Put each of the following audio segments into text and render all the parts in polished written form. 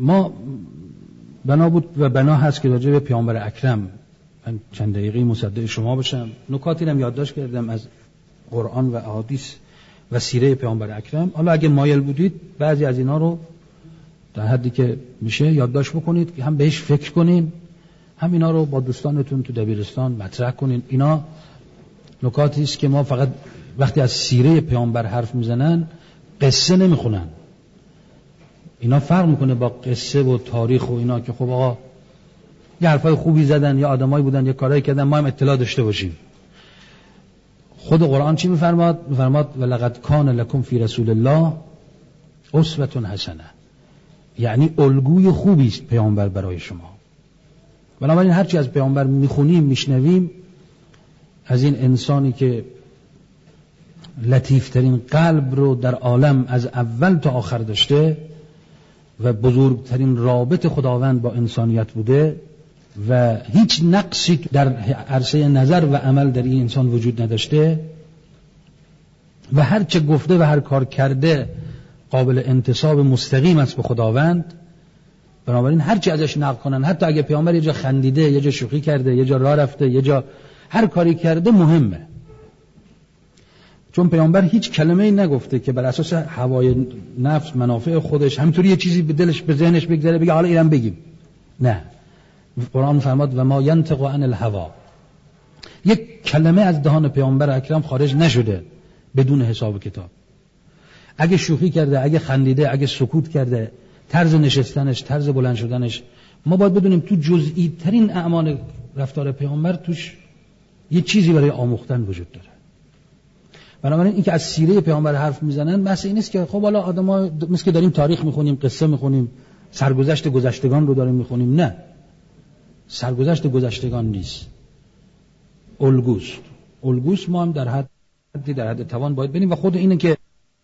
ما بنا بود و بنا هست که راجع به پیامبر اکرم من چند دقیقه مصدق شما باشم. نکاتی هم یادداشت کردم از قرآن و احادیث و سیره پیامبر اکرم. حالا اگه مایل بودید بعضی از اینا رو در حدی که میشه یادداشت بکنید که هم بهش فکر کنین، هم اینا رو با دوستانتون تو دبیرستان مطرح کنین. اینا نکاتی است که ما فقط وقتی از سیره پیامبر حرف میزنن قصه نمیخونن. اینا فرق میکنه با قصه و تاریخ و اینا که خب آقا یه حرفای خوبی زدن یا آدمایی بودن یا کارایی کردن ما هم اطلاع داشته باشیم. خود قرآن چی میفرماد؟ میفرماد ولقد کان لکم فی رسول الله اسوة حسنه، یعنی الگوی خوبی است پیامبر برای شما. بنابراین هرچی از پیامبر میخونیم میشنویم، از این انسانی که لطیفترین قلب رو در عالم از اول تا آخر داشته و بزرگترین رابط خداوند با انسانیت بوده و هیچ نقصی در عرصه نظر و عمل در این انسان وجود نداشته و هر چه گفته و هر کار کرده قابل انتساب مستقیم است به خداوند. بنابراین هر چی ازش نقل کنن، حتی اگه پیامبر یه جا خندیده، یه جا شوخی کرده، یه جا راه رفته، یه جا هر کاری کرده مهمه، چون پیامبر هیچ کلمه‌ای نگفته که بر اساس هوای نفس منافع خودش همینطوری یه چیزی به دلش به ذهنش بگذره بگه حالا اینم بگیم. نه، قرآن فرماد و ما ینطق عن الهوا، یک کلمه از دهان پیامبر اکرم خارج نشده بدون حساب و کتاب. اگه شوخی کرده، اگه خندیده، اگه سکوت کرده، طرز نشستنش، طرز بلند شدنش، ما باید بدونیم تو جزئی ترین اعمال رفتار پیامبر توش یه چیزی برای آموختن وجود داره. بنابراین این که از سیره پیامبر حرف میزنن بحث این است که خب حالا آدم‌ها مثل که داریم تاریخ میخونیم، قصه میخونیم، سرگذشت گذشتگان رو داریم میخونیم. نه، سرگذشت گذشتگان نیست، الگوست. ما هم در حد توان باید بریم و خود اینه که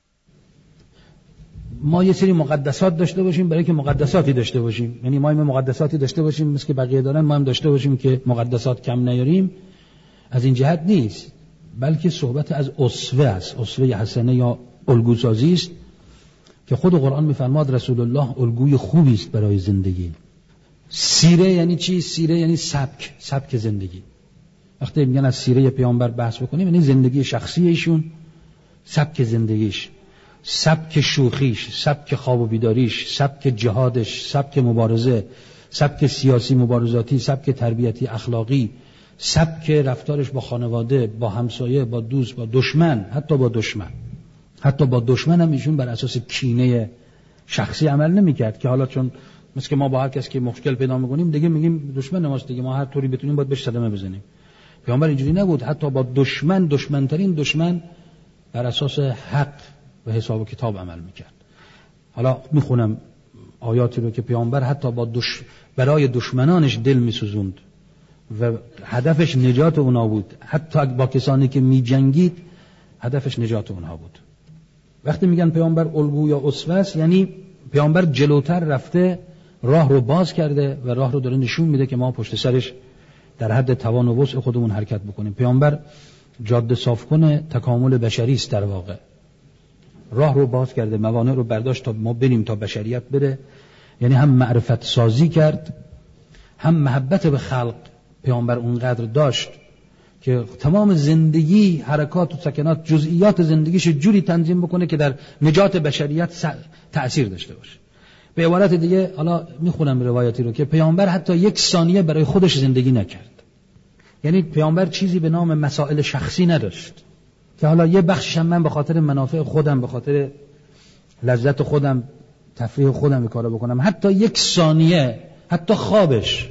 ما یه سری مقدسات داشته باشیم برای که مقدساتی داشته باشیم، یعنی ما هم مقدساتی داشته باشیم مثل که بقیه دارن، ما هم داشته باشیم که مقدسات کم نیاریم. از این جهت نیست، بلکه صحبت از اسوه است، اسوه حسنه یا الگوسازی است که خود قرآن میفرماد رسول الله الگوی خوبی است برای زندگی. سیره یعنی چی؟ سیره یعنی سبک زندگی. وقتی میگن از سیره پیامبر بحث بکنیم یعنی زندگی شخصی ایشون، سبک زندگیش، سبک شوخیش، سبک خواب و بیداریش، سبک جهادش، سبک مبارزه، سبک سیاسی مبارزاتی، سبک تربیتی اخلاقی، سبک رفتارش با خانواده، با همسایه، با دوست، با دشمن، حتی با دشمن هم ایشون بر اساس کینه شخصی عمل نمی‌کرد که حالا چون مثل که ما با هر کس که مشکل پیدا می‌کنیم دیگه میگیم دشمن ماست دیگه، ما هر طوری بتونیم باید بهش صدمه بزنیم. پیامبر اینجوری نبود، حتی با دشمنترین دشمن بر اساس حق و حساب و کتاب عمل می‌کرد. حالا میخونم آیاتی رو که پیامبر حتی برای دشمنانش دل می‌سوزوند و هدفش نجات اونا بود، حتی با کسانی که می‌جنگید هدفش نجات اونها بود. وقتی میگن پیامبر الگو یا اسوه است یعنی پیامبر جلوتر رفته، راه رو باز کرده و راه رو داره نشون میده که ما پشت سرش در حد توان و وسع خودمون حرکت بکنیم. پیامبر جاده صاف کنه تکامل بشری است، در واقع راه رو باز کرده، موانع رو برداشت تا ما بریم، تا بشریت بره. یعنی هم معرفت سازی کرد، هم محبت به خلق. پیامبر اونقدر داشت که تمام زندگی، حرکات و سکنات، جزئیات زندگیش جوری تنظیم بکنه که در نجات بشریت تأثیر داشته باشه. به عبارت دیگه، حالا میخونم روایاتی رو که پیامبر حتی یک ثانیه برای خودش زندگی نکرد. یعنی پیامبر چیزی به نام مسائل شخصی نداشت که حالا یه بخشش من به خاطر منافع خودم، به خاطر لذت خودم، تفریح خودم این کارو بکنم. حتی یک ثانیه، حتی خوابش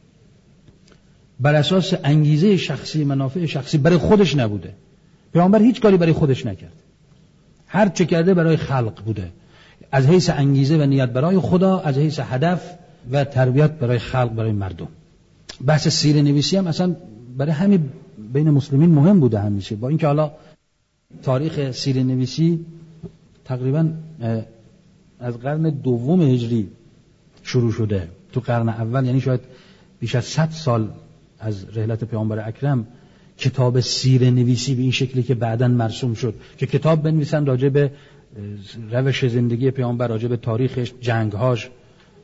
بر اساس انگیزه شخصی، منافع شخصی برای خودش نبوده. پیامبر هیچ کاری برای خودش نکرد، هر چه کرده برای خلق بوده، از حیث انگیزه و نیت برای خدا، از حیث هدف و تربیت برای خلق، برای مردم. بحث سیره نویسی هم اصلا برای همین بین مسلمین مهم بوده همیشه، با اینکه حالا تاریخ سیره نویسی تقریبا از قرن دوم هجری شروع شده. تو قرن اول یعنی شاید بیش از 100 سال از رحلت پیامبر اکرم کتاب سیره نویسی به این شکلی که بعداً مرسوم شد که کتاب بنویسن راجع به روش زندگی پیامبر، راجع به تاریخش، جنگهاش،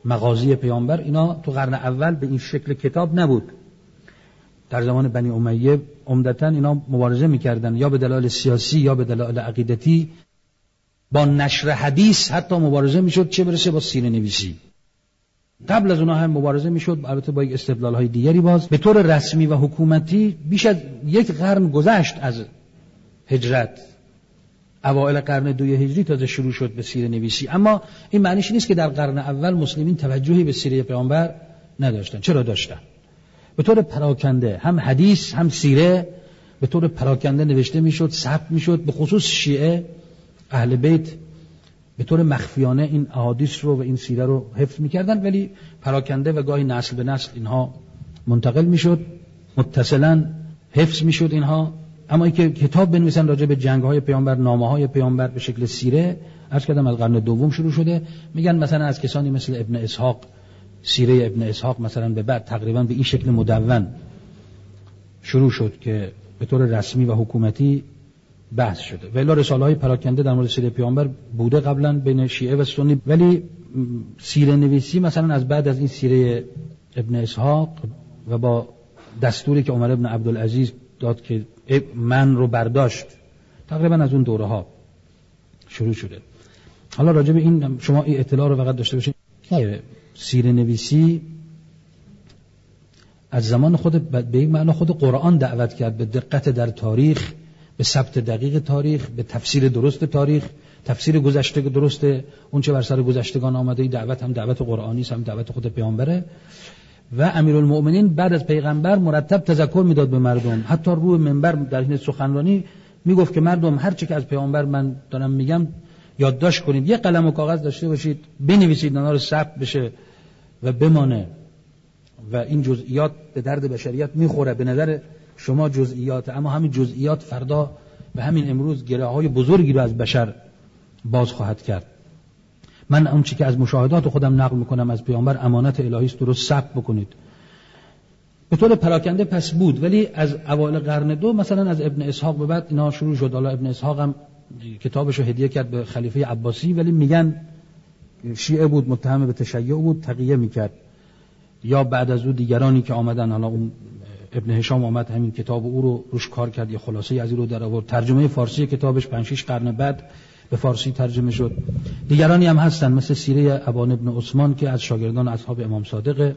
مغازی پیامبر، اینا تو قرن اول به این شکل کتاب نبود. در زمان بنی امیه عمدتاً اینا مبارزه میکردن، یا به دلایل سیاسی یا به دلایل عقیدتی. با نشر حدیث حتی مبارزه میشد، چه برسه با سیره نویسی. قبل از اونها هم مبارزه میشد، البته با یک استدلال‌های دیگری. باز به طور رسمی و حکومتی بیش از یک قرن گذشت از هجرت، اوایل قرن 2 هجری تازه شروع شد به سیره نویسی. اما این معنیش نیست که در قرن اول مسلمین توجهی به سیره پیامبر نداشتن. چرا داشتن؟ به طور پراکنده، هم حدیث هم سیره به طور پراکنده نوشته میشد، ثبت میشد. به خصوص شیعه اهل بیت به طور مخفیانه این احادیث رو و این سیره رو حفظ میکردن، ولی پراکنده و گاهی نسل به نسل اینها منتقل میشد، متصلا حفظ میشد اینها. اما اینکه کتاب بنویسن راجع به جنگ‌های پیامبر، نامه‌های پیامبر به شکل سیره، عرض کردم از قرن دوم شروع شده. میگن مثلا از کسانی مثل ابن اسحاق، سیره ابن اسحاق مثلا به بعد تقریبا به این شکل مدون شروع شد که به طور رسمی و حکومتی بحث شده. ولی رساله‌های پراکنده در مورد سیره پیامبر بوده قبلا بین شیعه و سنی، ولی سیره نویسی مثلا از بعد از این سیره ابن اسحاق و با دستوری که عمر ابن عبدالعزیز داد که من رو برداشت، تقریبا از اون دوره ها شروع شده. حالا راجع به این شما این اطلاع رو فقط داشته باشید که سیره نویسی از زمان خود به یک معنا خود قرآن دعوت کرد به دقت در تاریخ، به ثبت دقیق تاریخ، به تفسیر درست تاریخ، تفسیر گذشته درست، اون چه بر سر گذشتگان آمده. این دعوت هم دعوت قرآنی است، هم دعوت خود پیامبره. و امیرالمؤمنین بعد از پیغمبر مرتب تذکر میداد به مردم، حتی روی منبر در این سخنرانی میگفت که مردم هر چی که از پیامبر من دارم میگم یادداشت کنید، یه قلم و کاغذ داشته باشید، بنویسید، اونا رو ثبت بشه و بمانه. و این جزئیات به درد بشریت میخوره. به نظر شما جزئیات، اما همین جزئیات فردا و همین امروز گره‌های بزرگی رو از بشر باز خواهد کرد. من اون چیزی که از مشاهدات خودم نقل میکنم از پیامبر امانت الهی است، درست ثبت بکنید. به طور پراکنده پس بود، ولی از اوایل قرن 2 مثلا از ابن اسحاق به بعد اینا شروع شد. حالا ابن اسحاق هم کتابش رو هدیه کرد به خلیفه عباسی، ولی میگن شیعه بود، متهم به تشیع بود، تقیه میکرد. یا بعد از او دیگرانی که آمدن، حالا اون ابن هشام آمد همین کتاب او رو روش کار کرد، یا خلاصه از این رو در آورد. ترجمه فارسی کتابش 5-6 قرن بعد به فارسی ترجمه شد. دیگرانی هم هستن مثل سیره ابان ابن عثمان که از شاگردان اصحاب امام صادقه.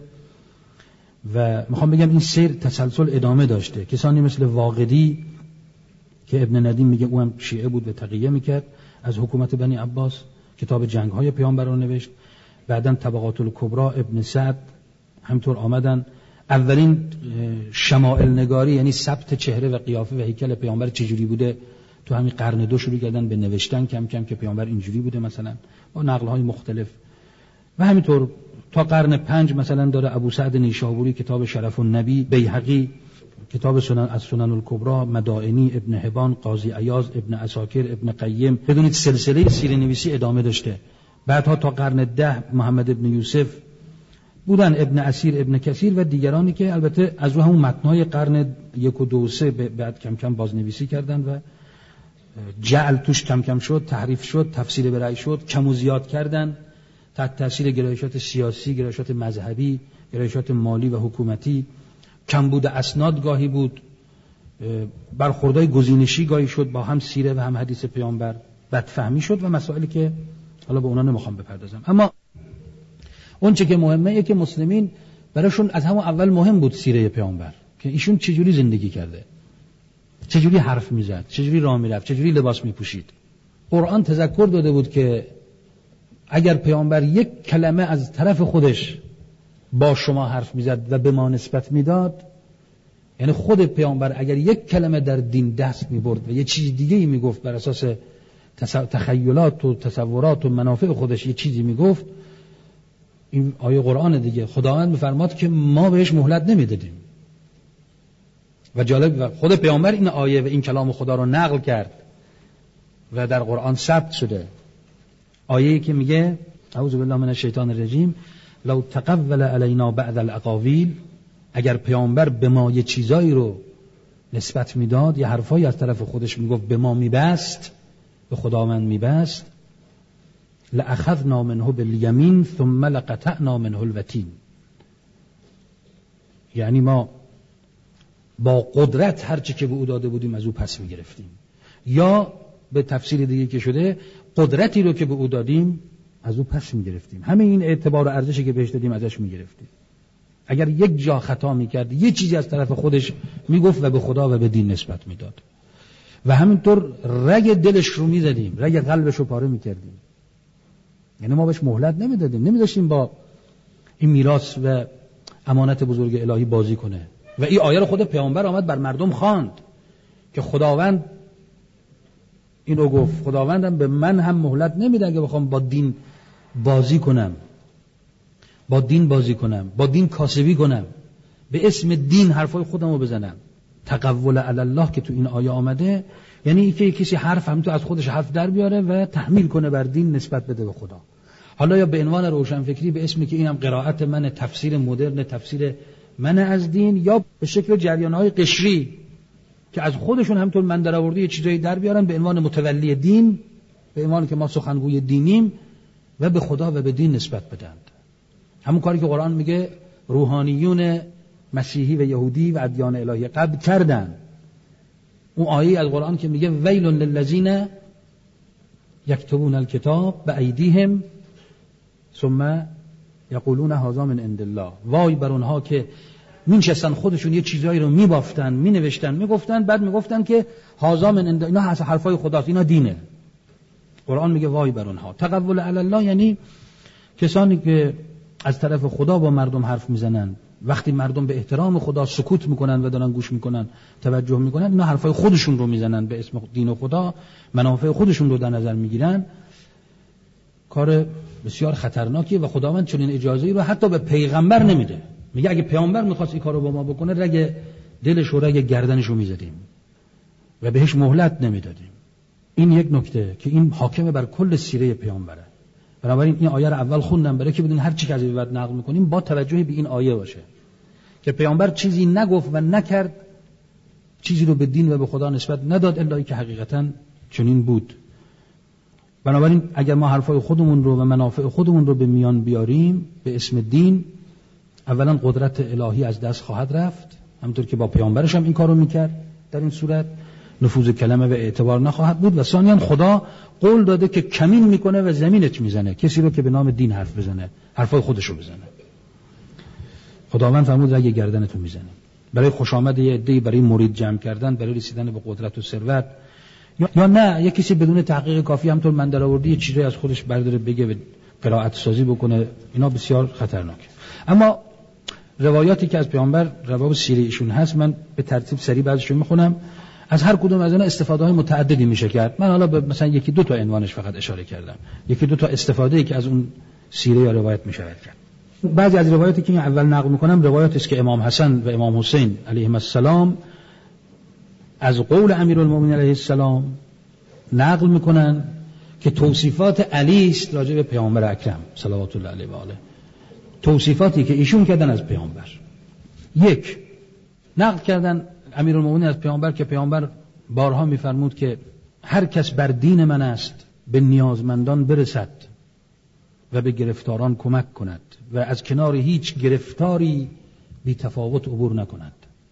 و میخوام بگم این سیر تسلسل ادامه داشته. کسانی مثل واقدی که ابن ندیم میگه او هم شیعه بود و تقیه میکرد از حکومت بنی عباس، کتاب جنگ‌های پیامبر رو نوشت. بعداً طبقات الکبری ابن سعد همطور آمدن. اولین شمائل نگاری، یعنی ثبت چهره و قیافه و هیکل پیامبر چجوری بوده، تو همین قرن 2 شروع کردن به نوشتن کم کم که پیامبر اینجوری بوده مثلا، با نقل‌های مختلف. و همینطور تا قرن 5 مثلا داره ابو سعد نیشابوری کتاب شرف النبی، بیهقی کتاب سنن از سنن الکبری، مدائنی، ابن حبان، قاضی عیاض، ابن عساکر، ابن قیم. بدونید سلسله سیره نویسی ادامه داشته. بعدها تا قرن 10 محمد ابن یوسف بودن، ابن اسیر، ابن کثیر و دیگرانی که البته از رو همون متن‌های قرن 1 و 2 و 3 بعد کم کم بازنویسی کردن و جعل توش کم کم شد، تحریف شد، تفسیر به رأی شد، کم و زیاد کردن تحت تاثیر گرایشات سیاسی، گرایشات مذهبی، گرایشات مالی و حکومتی. کمبود اسناد گاهی بود، برخوردهای گزینشی گاهی شد با هم سیره و هم حدیث پیامبر، بدفهمی شد و مسائلی که حالا به اونا نمیخوام بپردازم. اما اون چه که مهمه اینه که مسلمین براشون از همون اول مهم بود سیره پیامبر، که ایشون چجوری زندگی کرده، چجوری حرف میزد، چجوری راه میرفت، چجوری لباس میپوشید. قرآن تذکر داده بود که اگر پیامبر یک کلمه از طرف خودش با شما حرف میزد و به ما نسبت میداد، یعنی خود پیامبر اگر یک کلمه در دین دست میبرد و یه چیز دیگه ای میگفت بر اساس تخیلات و تصورات و منافع خودش یه چیزی میگفت، این آیه قرآن دیگه، خداوند میفرماد که ما بهش مهلت نمیدادیم. و جالب، خود پیامبر این آیه و این کلام خدا رو نقل کرد و در قرآن ثبت شده. آیه‌ای که میگه اعوذ بالله من الشیطان الرجیم لو تقول علینا بعض الاقاویل، اگر پیامبر به ما یه چیزایی رو نسبت میداد، یه حرفایی از طرف خودش میگفت، به ما میبست، به خداوند میبست، لأخذنا منه بالیمین ثم لقطعنا منه الوتین. یعنی ما با قدرت هرچی که به او داده بودیم از او پس میگرفتیم، یا به تفسیر دیگه که شده قدرتی رو که به او دادیم از او پس میگرفتیم. همه این اعتبار و ارزشی که بهش دادیم ازش میگرفتیم. اگر یک جا خطا میکرد یه چیزی از طرف خودش میگفت و به خدا و به دین نسبت میداد و همینطور رگ دلش رو میزدیم، رگ قلبش رو پاره میکردیم. یعنی ما بهش مهلت نمیدادیم، نمیذاشتیم با این میراث و امانت بزرگ الهی بازی کنه. و این آیه رو خود پیامبر آمد بر مردم خواند که خداوند اینو گفت، خداوندم به من هم مهلت نمیده اگه بخوام با دین بازی کنم، با دین بازی کنم، با دین کاسبی کنم، به اسم دین حرفای خودم رو بزنم. تقول علی الله که تو این آیه آمده یعنی این که کسی حرف هم تو از خودش حرف در بیاره و تحمیل کنه بر دین نسبت بده به خدا. حالا یا به عنوان روشنفکری به اسمی که اینم قرائت من، تفسیر مدرن، تفسیر من از دین، یا به شکل جریان‌های قشری که از خودشون همطور من در آورده یه چیزایی در بیارن به عنوان متولی دین، به عنوان که ما سخنگوی دینیم و به خدا و به دین نسبت بدند. همون کاری که قرآن میگه روحانیون مسیحی و یهودی و ادیان الهی قبل کردن. اون آیه از قرآن که میگه ویل للذین یکتبون الکتاب بایدیهم ثم یقولون هذا من عند الله. وای بر اونها که می‌نشستن خودشون یه چیزایی رو میبافتن، مینوشتن، میگفتن، بعد میگفتن که هذا من عند، اینا حرفای خداست، اینا دینه. قرآن میگه وای بر اونها. تقول علی الله یعنی کسانی که از طرف خدا با مردم حرف میزنن، وقتی مردم به احترام خدا سکوت میکنن و دارن گوش میکنن، توجه میکنن، اینا حرفای خودشون رو میزنن به اسم دین و خدا، منافع خودشون رو در نظر میگیرن. کار بسیار خطرناکیه و خداوند چنین اجازه‌ای رو حتی به پیغمبر نمیده. میگه اگه پیامبر میخواست این کارو با ما بکنه رگ دلش و رگ گردنش رو میزدیم و بهش مهلت نمیدادیم. این یک نکته که این حاکم بر کل سیره پیامبره. بنابراین این آیه رو اول خوندم برای که بدون هر چی که از این بعد نقل میکنیم با توجه به این آیه باشه که پیامبر چیزی نگفت و نکرد، چیزی رو به دین و به خدا نسبت نداد الا که حقیقتا چنین بود. بنابراین اگر ما حرفای خودمون رو و منافع خودمون رو به میان بیاریم به اسم دین، اولا قدرت الهی از دست خواهد رفت، همونطور که با پیامبرش هم این کارو میکرد. در این صورت نفوذ کلمه و اعتبار نخواهد بود و ثانیاً خدا قول داده که کمین میکنه و زمینت میزنه کسی رو که به نام دین حرف بزنه، حرفای خودش رو بزنه. خداوند فرمود رگ گردنتو میزنه. برای خوش آمد یه عده‌ای برای مرید جمع کردن، برای رسیدن به قدرت و ثروت، یا نه یک کسی بدون تحقیق کافی همطور من در آورده یه چیزی از خودش برداره بگه و قرائت سازی بکنه، اینا بسیار خطرناکه. اما روایاتی که از پیامبر رواب سیره ایشون هست من به ترتیب سریع بعضیشون میخونم. از هر کدوم از اینا استفاده‌های متعددی میشه کرد. من حالا به مثلا یکی دو تا عنوانش فقط اشاره کردم، یکی دو تا استفاده‌ای که از اون سیره یا روایت میشه کرد. بعضی از روایاتی که اول نقل میکنم روایاتی است که امام حسن و امام حسین علیهم السلام از قول امیرالمومنین علیه السلام نقل میکنن که توصیفات علی است راجع به پیامبر اکرم صلوات الله علیه و آله، توصیفاتی که ایشون کردن از پیامبر. یک، نقل کردن امیرالمومنین از پیامبر که پیامبر بارها میفرمود که هر کس بر دین من است به نیازمندان برسد و به گرفتاران کمک کند و از کنار هیچ گرفتاری بی تفاوت عبور نکند.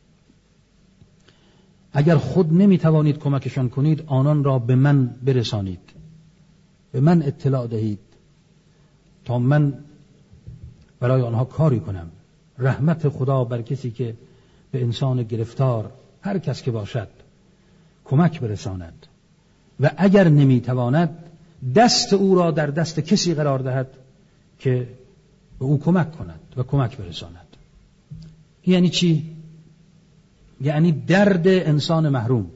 اگر خود نمیتوانید کمکشان کنید آنان را به من برسانید، به من اطلاع دهید تا من برای آنها کاری کنم. رحمت خدا بر کسی که به انسان گرفتار هر کس که باشد کمک برساند و اگر نمیتواند دست او را در دست کسی قرار دهد که به او کمک کند و کمک برساند. یعنی چی؟ یعنی درد انسان محروم،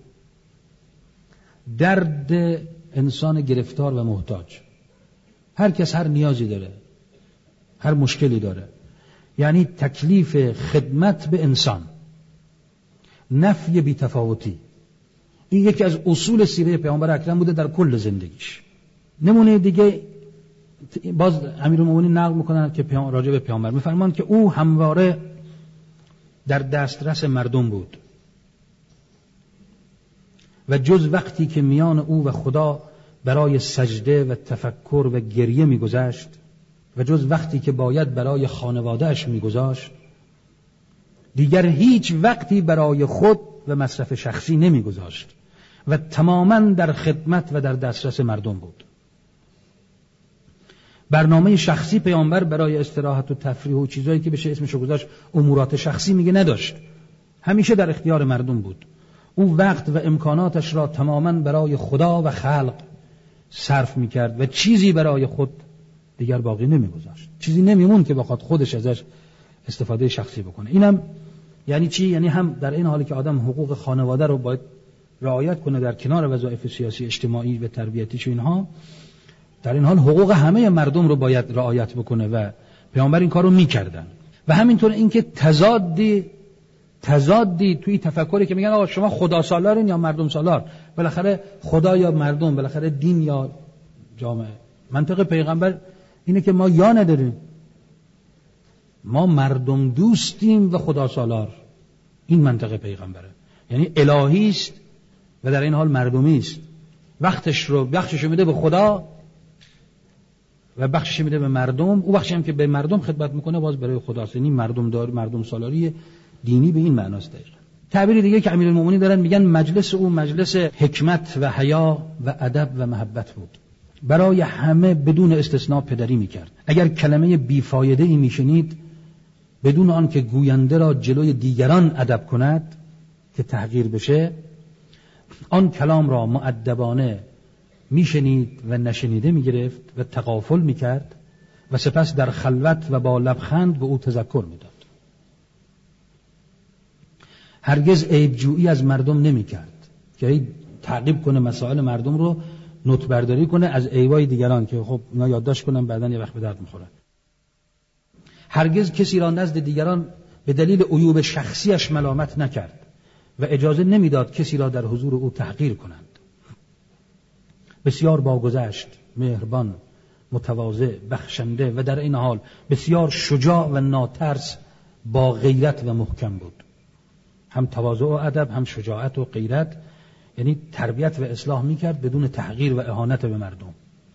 درد انسان گرفتار و محتاج. هر کس هر نیازی داره، هر مشکلی داره. یعنی تکلیف خدمت به انسان، نفی بی‌تفاوتی. این یکی از اصول سیره پیامبر اکرم بوده در کل زندگیش. نمونه دیگه باز امیرالمومنین نقل میکنن که راجع به پیامبر میفرمان که او همواره در دسترس مردم بود و جز وقتی که میان او و خدا برای سجده و تفکر و گریه میگذشت و جز وقتی که باید برای خانوادهش میگذاشت دیگر هیچ وقتی برای خود و مصرف شخصی نمیگذاشت و تماماً در خدمت و در دسترس مردم بود. برنامه شخصی پیامبر برای استراحت و تفریح و چیزایی که بشه اسمشو گذاشت امورات شخصی میگه نداشت. همیشه در اختیار مردم بود. او وقت و امکاناتش را تماماً برای خدا و خلق صرف میکرد و چیزی برای خود دیگر باقی نمیگذاشت. چیزی نمیمون که بخواد خودش ازش استفاده شخصی بکنه. اینم یعنی چی؟ یعنی هم در این حالی که آدم حقوق خانواده رو باید رعایت کنه در کنار وظایف سیاسی اجتماعی و تربیتیش و اینها، در این حال حقوق همه مردم رو باید رعایت بکنه و پیامبر این کار رو میکردن. و همینطور اینکه تضادی توی تفکری که میگن آقا شما خدا سالارین یا مردم سالار، بالاخره خدا یا مردم، بالاخره دین یا جامعه. منطق پیغمبر اینه که ما یا نداریم، ما مردم دوستیم و خدا سالار. این منطق پیغمبره، یعنی الهی است و در این حال مردمی است. بخشش میده به خدا و بخشش میده به مردم. او بخشی هم که به مردم خدمت میکنه باز برای خداست. یعنی مردم سالاری دینی به این معناست. دقیقاً تعبیر دیگه که امیرالمومنین دارن میگن مجلس او مجلس حکمت و حیا و ادب و محبت بود. برای همه بدون استثناء پدری میکرد. اگر کلمه بیفایده ای میشنید بدون آن که گوینده را جلوی دیگران ادب کند که تحقیر بشه، آن کلام را مؤدبانه میشنید و نشنیده میگرفت و تغافل میکرد و سپس در خلوت و با لبخند به او تذکر میداد. هرگز عیبجویی از مردم نمیکرد که تعقیب کنه مسائل مردم رو، نوت برداری کنه از عیبای دیگران که خب اینا یادداشت کنن بعداً یه وقت به درد میخوره. هرگز کسی را نزد دیگران به دلیل عیوب شخصیش ملامت نکرد و اجازه نمیداد کسی را در حضور او تحقیر کنند. بسیار باگذشت، مهربان، متواضع، بخشنده و در این حال بسیار شجاع و ناترس، با غیرت و محکم بود. هم تواضع و ادب، هم شجاعت و غیرت، یعنی تربیت و اصلاح میکرد بدون تحقیر و اهانت به مردم.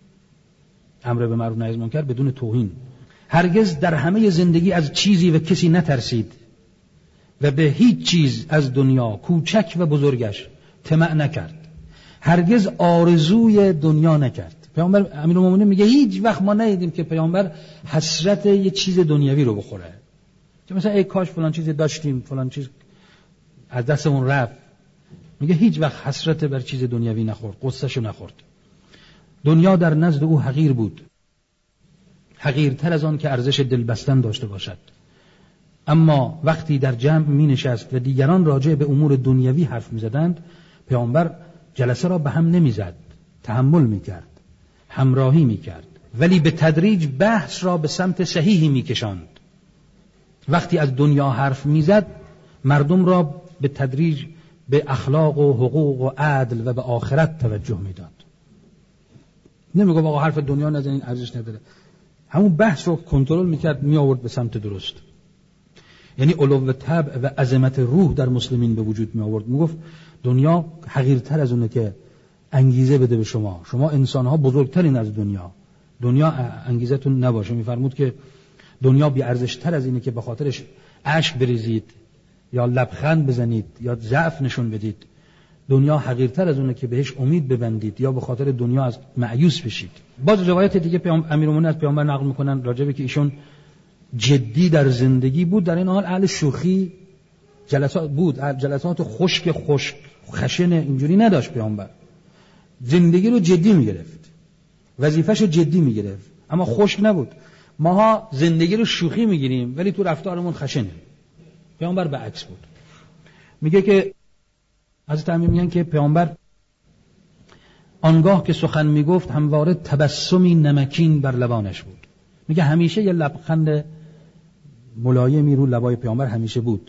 امر به معروف نهی از منکر بدون توهین. هرگز در همه زندگی از چیزی و کسی نترسید و به هیچ چیز از دنیا کوچک و بزرگش طمع نکرد. هرگز آرزوی دنیا نکرد. پیامبر امیرالمومنین میگه هیچ وقت ما ندیدیم که پیامبر حسرت یه چیز دنیوی رو بخوره، که مثلا ای کاش فلان چیز داشتیم، فلان چیز از دستمون رفت. میگه هیچ وقت حسرت بر چیز دنیوی نخورد، قصه‌شو نخورد. دنیا در نزد او حقیر بود، حقیرتر از آن که ارزش دل بستن داشته باشد. اما وقتی در جمع می نشست و دیگران راجع به امور دنیوی حرف می زدند، پیامبر جلسه را به هم نمی زد، تحمل می کرد، همراهی می کرد، ولی به تدریج بحث را به سمت صحیحی می کشاند. وقتی از دنیا حرف می زد مردم را به تدریج به اخلاق و حقوق و عدل و به آخرت توجه می داد. نمی گفت آقا حرف دنیا نزنین ارزش نداره، همون بحث رو کنترل میکرد، می آورد به سمت درست. یعنی علو طبع و عظمت روح در مسلمین به وجود می آورد. می گفت دنیا حقیرتر از اونه که انگیزه بده به شما انسانها بزرگترین از دنیا انگیزتون نباشه. می فرمود که دنیا بی ارزشتر از اینه که به خاطرش اشک بریزید یا لبخند بزنید یا ضعف نشون بدید. دنیا حقیرتر از اونه که بهش امید ببندید یا به خاطر دنیا از مایوس بشید. باز روایت دیگه امیرالمومنین از پیامبر نقل میکنن راجع به که ایشون جدی در زندگی بود، در این حال اهل شوخی جلسات بود، جلسات خشک خشن اینجوری نداشت. پیامبر زندگی رو جدی میگرفت، وظیفه‌ش رو جدی میگرفت، اما خشک نبود. ماها زندگی رو شوخی میگیریم ولی تو رفتارمون خشنه. پیامبر به عکس بود. میگه که حضرت امیر میگن که پیامبر آنگاه که سخن میگفت همواره تبسمی نمکین بر لبانش بود. میگه همیشه یه لبخند ملایمی رو لبای پیامبر همیشه بود.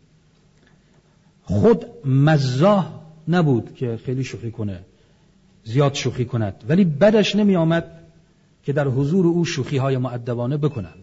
خود مزاح نبود که خیلی شوخی کنه، زیاد شوخی کند، ولی بدش نمی آمد که در حضور او شوخی های مؤدبانه بکنند.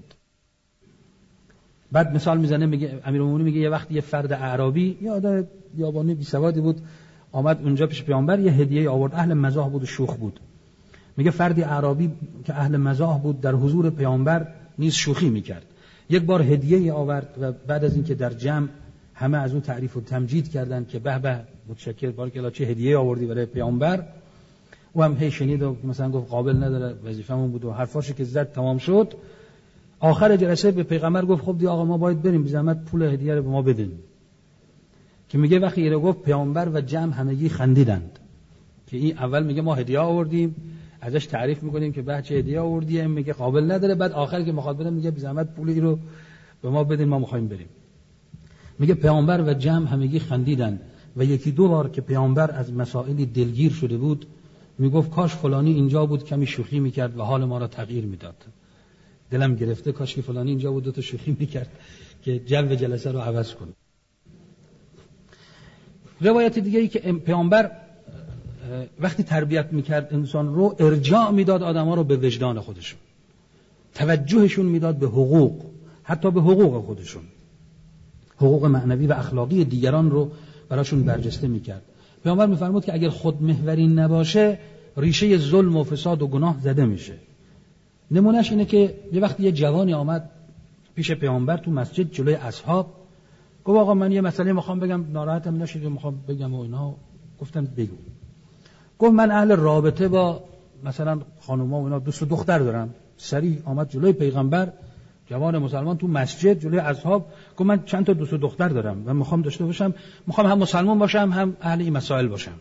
بعد مثال میزنه، میگه امیرالمومنین میگه یه وقت یه فرد اعرابی، یه آدم بیابانی بی سوادی بود، آمد اونجا پیش پیامبر، یه هدیه آورد، اهل مزاح بود و شوخ بود. میگه فردی اعرابی که اهل مزاح بود در حضور پیامبر نیز شوخی میکرد. یک بار هدیه آورد و بعد از اینکه در جمع همه از اون تعریف و تمجید کردند که به به متشکر بارک الله چه هدیه آوردی برای پیامبر، او هم هی شنید و مثلا گفت قابل نداره وظیفه‌مون بود و حرفاشو که زد تمام شد. آخر جلسه به پیغمبر گفت خب دیگه آقا ما باید بریم، بی زحمت پول هدیه رو به ما بدین. که میگه وقتی اینو گفت پیامبر و جمع همگی خندیدند که این اول میگه ما هدیه آوردیم، ازش تعریف میکنیم که به چه هدیه آوردی، میگه قابل نداره، بعد آخر که میخواد بره میگه بی زحمت پولی رو به ما بدین ما میخوایم بریم. میگه پیامبر و جمع همگی خندیدند و یکی دو بار که پیامبر از مسائلی دلگیر شده بود میگفت کاش فلانی اینجا بود کمی شوخی میکرد و حال ما را تغییر میداد. دلم گرفته کاش که فلانی اینجا بود دو تا شوخی میکرد که جو جلسه رو عوض کنه. روایت دیگه ای که پیامبر وقتی تربیت میکرد انسان رو ارجاع میداد آدما رو به وجدان خودشون، توجهشون میداد به حقوق، حتی به حقوق خودشون، حقوق معنوی و اخلاقی دیگران رو براشون برجسته میکرد. پیامبر میفرمود که اگر خود محوری نباشه ریشه ظلم و فساد و گناه زده میشه. نمونهش اینه که یه وقتی یه جوانی آمد پیش پیامبر تو مسجد جلوی اصحاب، گفت آقا من یه مسئله میخوام بگم، ناراحتم نشید میخوام بگم و اینا. گفتن بگو. گفت من اهل رابطه با مثلا خانوما و اینا، دوست و دختر دارم. سریع آمد جلوی پیغمبر، جوان مسلمان تو مسجد جلوی اصحاب، گفت من چند تا دوست و دختر دارم و میخوام داشته باشم، میخوام هم مسلمان باشم هم اهل این مسائل باشم.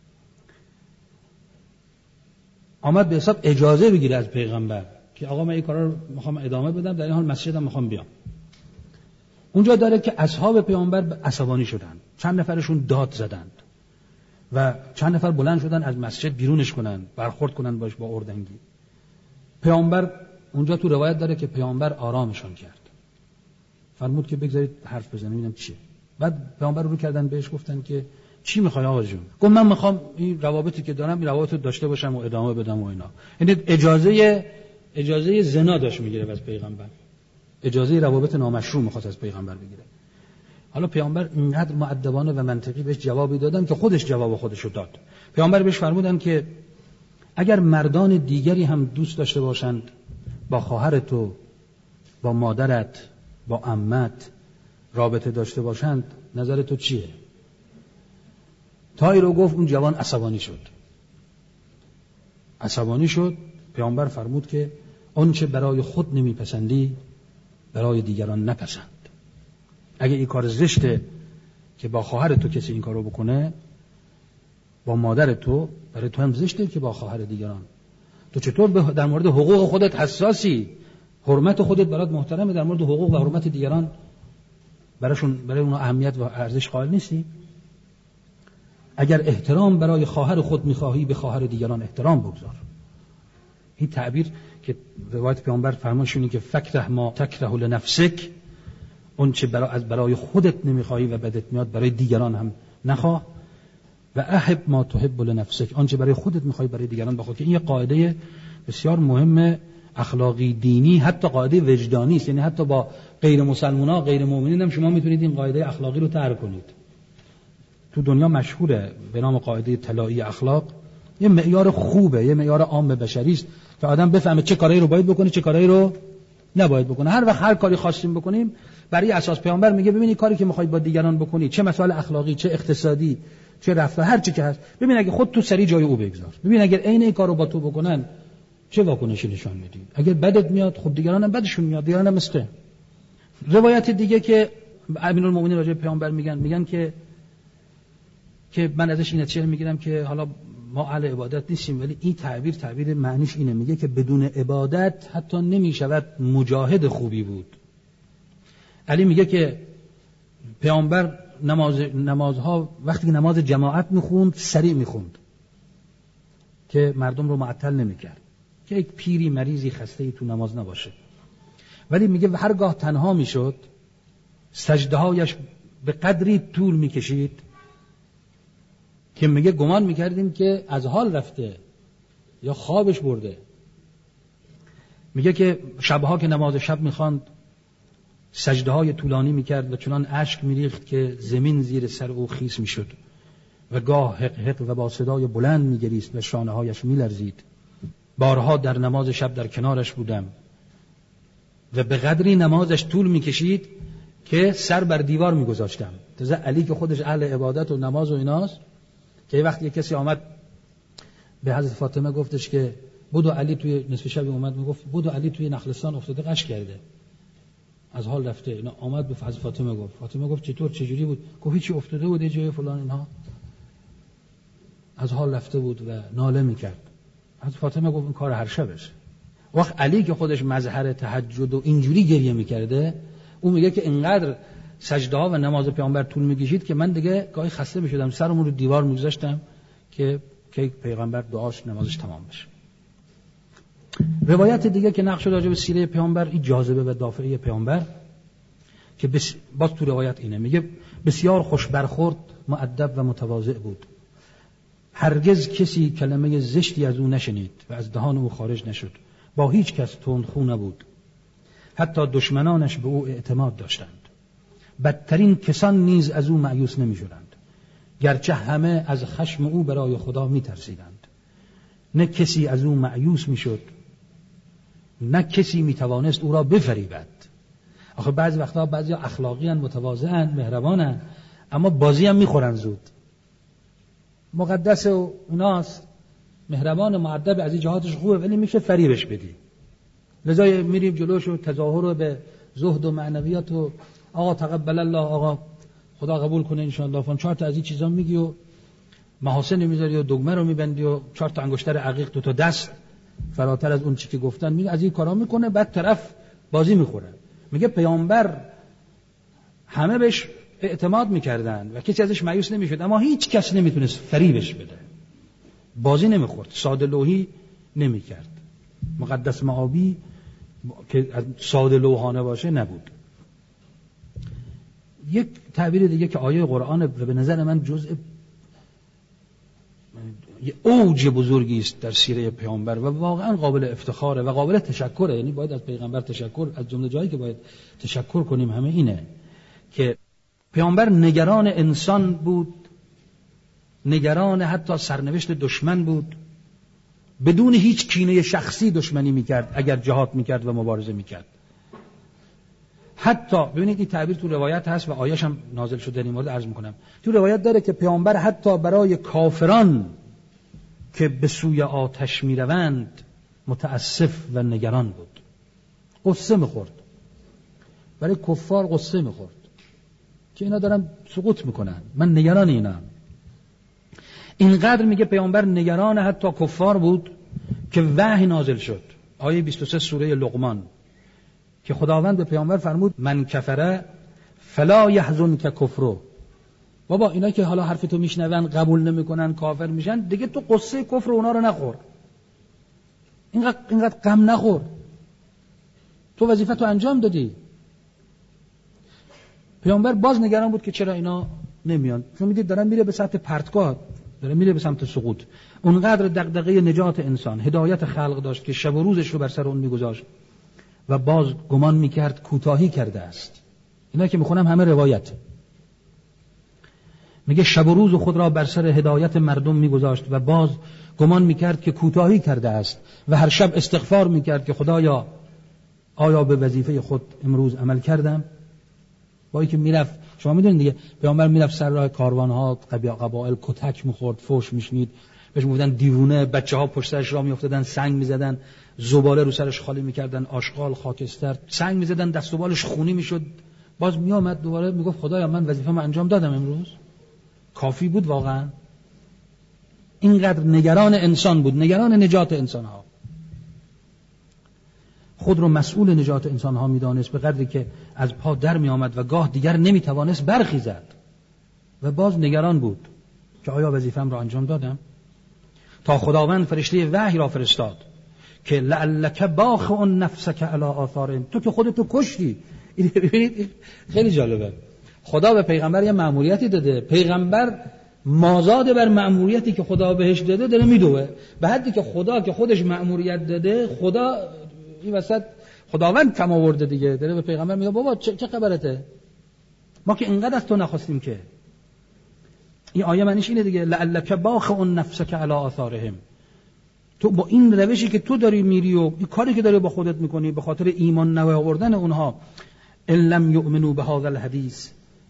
آمد به حساب اجازه بگیره از پیغمبر که آقا من این کارا رو میخوام ادامه بدم، در این حال مسجدم میخوام بیام. اونجا داره که اصحاب پیامبر عصبانی شدند، چند نفرشون داد زدند و چند نفر بلند شدن از مسجد بیرونش کنن، برخورد کنن باش با اردنگی. پیامبر اونجا تو روایت داره که پیامبر آرامشان کرد، فرمود که بگذارید حرف بزنیم ببینم چیه. بعد پیامبر رو کردن بهش گفتن که چی میخوای آقا جون؟ گفت من میخوام این روابطی که دارم این روابط رو داشته باشم و ادامه بدم و اینا. یعنی اجازه زنا داشت میگیره از پیغمبر، اجازه روابط نامشروع میخواست از پیغمبر بگیره. حالا پیامبر اینقدر مؤدبانه و منطقی بهش جوابی دادن که خودش جواب خودشو داد. پیامبر بهش فرمودن که اگر مردان دیگری هم دوست داشته باشند با خواهر تو، با مادرت، با عمت رابطه داشته باشند، نظر تو چیه؟ تا این رو گفت اون جوان عصبانی شد. پیامبر فرمود که آنچه برای خود نمیپسندی برای دیگران نپسند. اگه این کار زشته که با خواهر تو کسی این کارو بکنه، با مادر تو، برای تو هم زشته که با خواهر دیگران. تو چطور در مورد حقوق خودت حساسی، حرمت خودت برات محترمه، در مورد حقوق و حرمت دیگران برای اونها اهمیت و ارزش قائل نیستی؟ اگر احترام برای خواهر خود میخواهی به خواهر دیگران احترام بگذار. این تعبیر که روایت پیامبر فرمایشونه که فکره ما تکره لنفسک، اون چه برای خودت نمیخواهی و بدت میاد برای دیگران هم نخواه، و احب ما تحب لنفسک، آنچه برای خودت میخوای برای دیگران بخواه. که این یه قاعده بسیار مهم اخلاقی دینی، حتی قاعده وجدانی است. یعنی حتی با غیر مسلمان‌ها، غیر مؤمنین هم شما میتونید این قاعده اخلاقی رو ترک کنید. تو دنیا مشهوره به نام قاعده طلایی اخلاق. یه معیار خوبه، یه معیار عام بشری است که آدم بفهمه چه کارایی رو باید بکنه، چه کارایی رو نباید بکنه. هر وقت هر کاری خواستیم بکنیم برای اساس پیامبر میگه ببینید کاری که میخواید با دیگران بکنید، چه مسائل اخلاقی، چه اقتصادی، چه رفتار، هر چی که هست، ببین اگه خود تو سری جای او بگذار، ببین اگر عین این کارو با تو بکنن چه واکنشی نشون میدی. اگر بدت میاد خب دیگران هم بدشون میاد، دیگران هم مثل. روایت دیگه که امیرالمومنین راجع به پیامبر میگن که من ازش این نتیجه میگیرم که حالا ما اهل عبادت نیستیم، ولی این تعبیر معنیش اینه، میگه که بدون عبادت حتی نمیشود مجاهد خوبی بود. علی میگه که پیامبر نمازها وقتی که نماز جماعت میخوند سریع میخوند که مردم رو معطل نمیکرد، که یک پیری مریضی خسته‌ای تو نماز نباشه. ولی میگه هرگاه تنها میشد سجده‌هایش به قدری طول میکشید که میگه گمان میکردیم که از حال رفته یا خوابش برده. میگه که شبها که نماز شب میخواند سجده‌های طولانی میکرد و چنان اشک میریخت که زمین زیر سر او خیس میشد و گاه حق حق و با صدای بلند میگریست و شانه‌هایش میلرزید. بارها در نماز شب در کنارش بودم و به قدری نمازش طول میکشید که سر بر دیوار میگذاشتم. تازه علی که خودش اهل عبادت و نماز و ایناست، که وقتی کسی آمد به حضرت فاطمه گفتش که بدو علی توی نصف شب اومد میگفت بدو علی توی نخلستان افتاده قش کرده، از حال رفته. اینا آمد به حضرت فاطمه گفت. فاطمه گفت چطور، چجوری بود؟ گفت هیچی، افتاده بود یه جای فلان، اینها از حال رفته بود و ناله میکرد. حضرت فاطمه گفت این کار هر شبشه. وقت علی که خودش مظهر تهجد و اینجوری گریه میکرده، اون میگه که اینقدر سجده ها و نماز پیامبر طول میکشید که من دیگه گاهی خسته میشدم، سرمون رو دیوار میگذاشتم که پیغمبر دعاش نمازش تمام بشه. روایت دیگه که نقش راجع به سیره پیامبر، این جاذبه و دافعه پیامبر که باز تو روایت اینه، میگه بسیار خوش برخورد، مؤدب و متواضع بود. هرگز کسی کلمه زشتی از او نشنید و از دهان او خارج نشد. با هیچ کس تندخو نبود. حتی دشمنانش به او اعتماد داشتند. بدترین کسان نیز از او مایوس نمی شدند، گرچه همه از خشم او برای خدا می ترسیدند. نه کسی از او مایوس می شد، نه کسی می توانست او را بفریبد. آخه بعضی وقتا بعضی اخلاقی هن، متواضع هن، مهربان هن، اما بازی هم می خورن زود. مقدس و اوناست، مهربان مؤدب، از این جهاتش خوبه، ولی میشه فریبش بدی. لذا میریم جلوش و تظاهر رو به زهد و معنویات و آقا تقبل الله، آقا خدا قبول کنه انشاءالله، فون 4 تا از این چیزا میگی و محاسن میذاری و دگمه رو میبندی و 4 تا انگشتر عقیق 2 تا دست فراتر از اون چی که گفتن میگه، از این کارا میکنه، بعد طرف بازی میخوره. میگه پیامبر همه بهش اعتماد میکردن و کسی ازش مایوس نمیشد، اما هیچ کس نمیتونست فریبش بده، بازی نمیخورد، ساده لوحی نمیکرد. مقدس معابی که ساده لوحانه باشه نبود. یک تعبیر دیگه که آیه قرآن به نظر من جزء اوج بزرگی است در سیره پیامبر و واقعا قابل افتخاره و قابل تشکره. یعنی باید از پیغمبر تشکر، از جمله جایی که باید تشکر کنیم همه اینه که پیامبر نگران انسان بود، نگران حتی سرنوشت دشمن بود، بدون هیچ کینه شخصی دشمنی میکرد اگر جهاد میکرد و مبارزه میکرد. حتی ببینید این تعبیر تو روایت هست و آیه‌اش هم نازل شده، در این مورد عرض میکنم. تو روایت داره که پیامبر حتی برای کافران که به سوی آتش میروند متاسف و نگران بود. قصه میخورد، برای کفار قصه میخورد که اینا دارن سقوط میکنن، من نگران اینم. اینقدر میگه پیامبر نگران حتی کفار بود که وحی نازل شد. آیه 23 سوره لقمان که خداوند به پیامبر فرمود من کفره فلا یحزنک کفرو. بابا اینا که حالا حرف تو میشنون قبول نمیکنن کافر میشن، دیگه تو قصه کفر اونا رو نخور، اینقدر غم نخور، تو وظیفه تو انجام دادی. پیامبر باز نگران بود که چرا اینا نمیان، چون میدید دارن میره به سمت پرتگاه، داره میره به سمت سقوط. اونقدر دغدغه نجات انسان، هدایت خلق داشت که شب و روزش رو بر سر اون میگذاشت و باز گمان میکرد کوتاهی کرده است. اینا که میخونم همه روایت. میگه شب و روز خود را بر سر هدایت مردم میگذاشت و باز گمان میکرد که کوتاهی کرده است و هر شب استغفار میکرد که خدایا آیا به وظیفه خود امروز عمل کردم؟ با اینکه میرفت، شما میدونید دیگه، پیامبر میرفت سر راه کاروانها، قبایل کتک میخورد، فحش میشنید، بهش میگفتن دیوونه، بچه‌ها پشت سرش راه میافتادن، سنگ میزدن، زباله رو سرش خالی میکردن، آشغال، خاکستر، سنگ میزدن، دست و بالش خونی میشد. باز میآمد دوباره میگفت خدایا من وظیفه‌مو انجام دادم امروز. کافی بود واقعا. اینقدر نگران انسان بود، نگران نجات انسانها. خود رو مسئول نجات انسانها میدانست به قدری که از پا در می آمد و گاه دیگر نمیتوانست برخیزد و باز نگران بود که آیا وظیفه‌ام را انجام دادم؟ تا خداوند فرشته وحی را فرستاد که لعلک باخع نفسک علی آثارهم، تو که خودتو کشتی. ببینید خیلی جالبه، خدا به پیغمبر یه مأموریتی داده، پیغمبر مازاد بر مأموریتی که خدا بهش داده داره میدوه، به حدی که خدا که خودش مأموریت داده، خدا این وسط خداوند کم آورده دیگه، داره به پیغمبر میگه بابا چه خبرته، ما که اینقدر از تو نخواستیم که. این آیه معنیش اینه دیگه، لعلک باخع نفسک علی آثارهم، تو با این روشی که تو داری میری و این کاری که داری با خودت میکنی به خاطر ایمان نیاوردن اونها، ان لم یؤمنوا بهذا الحدیث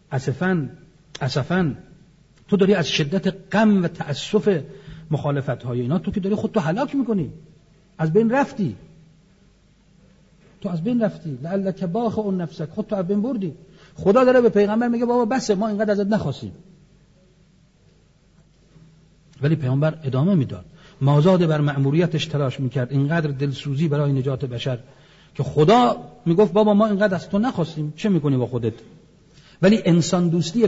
اسفا تو داری از شدت غم و تأسف مخالفت های اینا، تو که داری خودتو هلاک میکنی، از بین رفتی، تو از بین رفتی، لعلک باخع نفسک، خودتو از بین بردی. خدا داره به پیغمبر میگه بابا بسه، ما اینقدر ازت نخواستیم، ولی پیغمبر ادامه میداد، مازاد بر مأموریتش تلاش میکرد، اینقدر دلسوزی برای نجات بشر که خدا میگفت بابا ما اینقدر از تو نخواستیم، چه میکنی با خودت؟ ولی انسان دوستی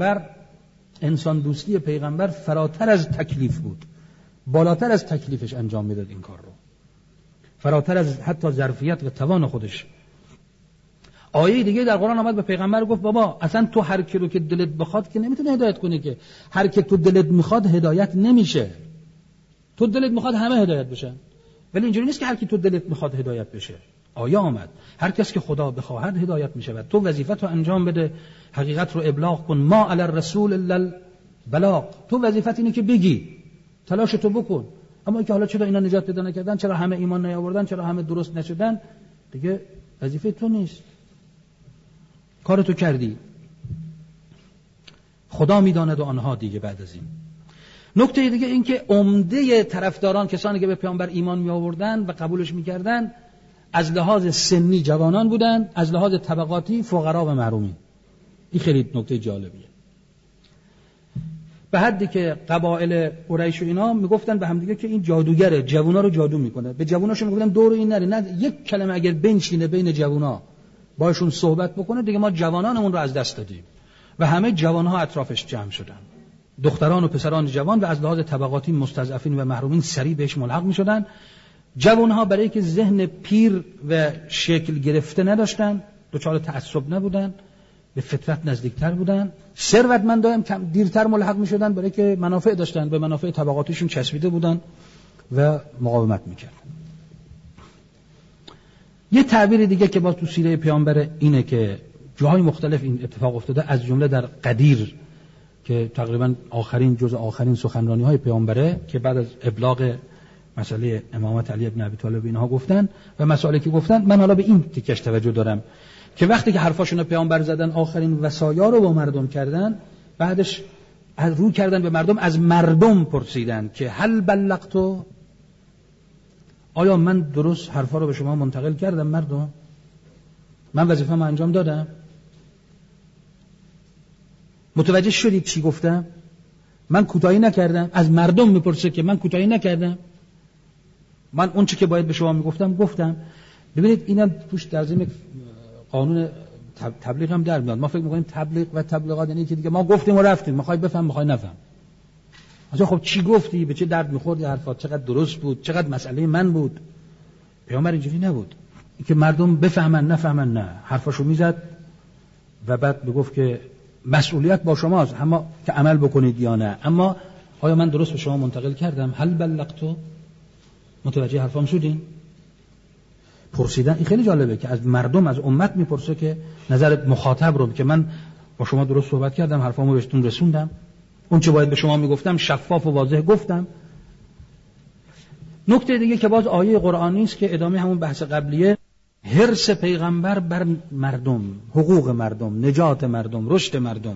پیغمبر فراتر از تکلیف بود، بالاتر از تکلیفش انجام میداد این کار رو، فراتر از حتی ظرفیت و توان خودش. آیه دیگه در قرآن آمد به پیغمبر گفت بابا اصلا تو هر کی رو که دلت بخواد که نمیتونه هدایت کنی، که هر کی تو دلت میخواد هدایت نمیشه. تو دلت میخواد همه هدایت بشن، ولی اینجوری نیست که هر کی تو دلت میخواد هدایت بشه. آیه آمد هر کس که خدا بخواهد هدایت میشه و تو وظیفت رو انجام بده، حقیقت رو ابلاغ کن، ما علی الرسول الا البلاغ. تو وظیفت اینه که بگی، تلاش تو بکن. اما اینکه حالا چرا اینا نجات پیدا نکردن، چرا همه ایمان نیاوردن، چرا همه درست نشدن، دیگه وظیفه تو نیست، کارتو کردی، خدا میداند و آنها دیگه. بعد از این نکته دیگه این که عمده طرفداران، کسانی که به پیامبر ایمان می آوردن و قبولش میکردن، از لحاظ سنی جوانان بودن، از لحاظ طبقاتی فقرا و محرومین. این خیلی نکته جالبیه، به حدی که قبایل قریش و اینا میگفتن به هم دیگه که این جادوگره، جوونا رو جادو میکنه. به جووناشون میگفتن دور این نری، نه یک کلمه اگر بنشینه بین جوونا باشون صحبت بکنه دیگه ما جوانانمون رو از دست دادیم. و همه جوانها اطرافش جمع شدن، دختران و پسران جوان، و از لحاظ طبقاتی مستضعفین و محرومین سریع بهش ملحق میشدن. جوانها برای که ذهن پیر و شکل گرفته نداشتن، دچار تعصب نبودن، به فطرت نزدیکتر بودن. ثروتمندان کم دیرتر ملحق میشدن برای که منافع داشتن، به منافع طبقاتیشون چسبیده بودن و مقاومت میکردن. یه تعبیر دیگه که با تو سیره پیامبر اینه که جاهای مختلف این اتفاق افتاده، از جمله در قدیر که تقریبا آخرین سخنرانی‌های پیامبره که بعد از ابلاغ مسئله امامت علی ابن ابی طالب اینها گفتن و مسائلی که گفتن، من حالا به این تیکش توجه دارم که وقتی که حرفاشون رو پیامبر زدن، آخرین وصایا رو با مردم کردن، بعدش رو کردن به مردم، از مردم پرسیدن که هل بلغتو، آیا من درست حرفا رو به شما منتقل کردم مردم؟ من وظیفه‌م انجام دادم؟ متوجه شدید چی گفتم؟ من کوتاهی نکردم. از مردم میپرسه که من کوتاهی نکردم، من اون چی که باید به شما میگفتم گفتم. ببینید اینم توش در ضمن قانون تبلیغ هم در میاد. ما فکر میکنیم تبلیغ و تبلیغات یعنی که دیگه ما گفتیم و رفتیم، میخوای بفهم میخوای نفهم. اصلا خب چی گفتی، به چه درد میخورد حرفات، چقدر درست بود، چقدر مسئله من بود. پیامبر اینجوری نبود که مردم بفهمن نفهمن، نه، حرفاشو میزد و بعد میگفت که مسئولیت با شماست، اما که عمل بکنید یا نه. اما آیا من درست به شما منتقل کردم؟ هل بلغتو؟ متوجه حرفام شدین؟ پرسیدن این خیلی جالبه که از مردم، از امت میپرسه که نظر مخاطب رو، که من با شما درست صحبت کردم، حرفامو بهتون رسوندم، اون چه باید به شما میگفتم شفاف و واضح گفتم. نکته دیگه که باز آیه قرآنی است که ادامه همون بحث قبلیه، حرص پیغمبر بر مردم، حقوق مردم، نجات مردم، رشد مردم.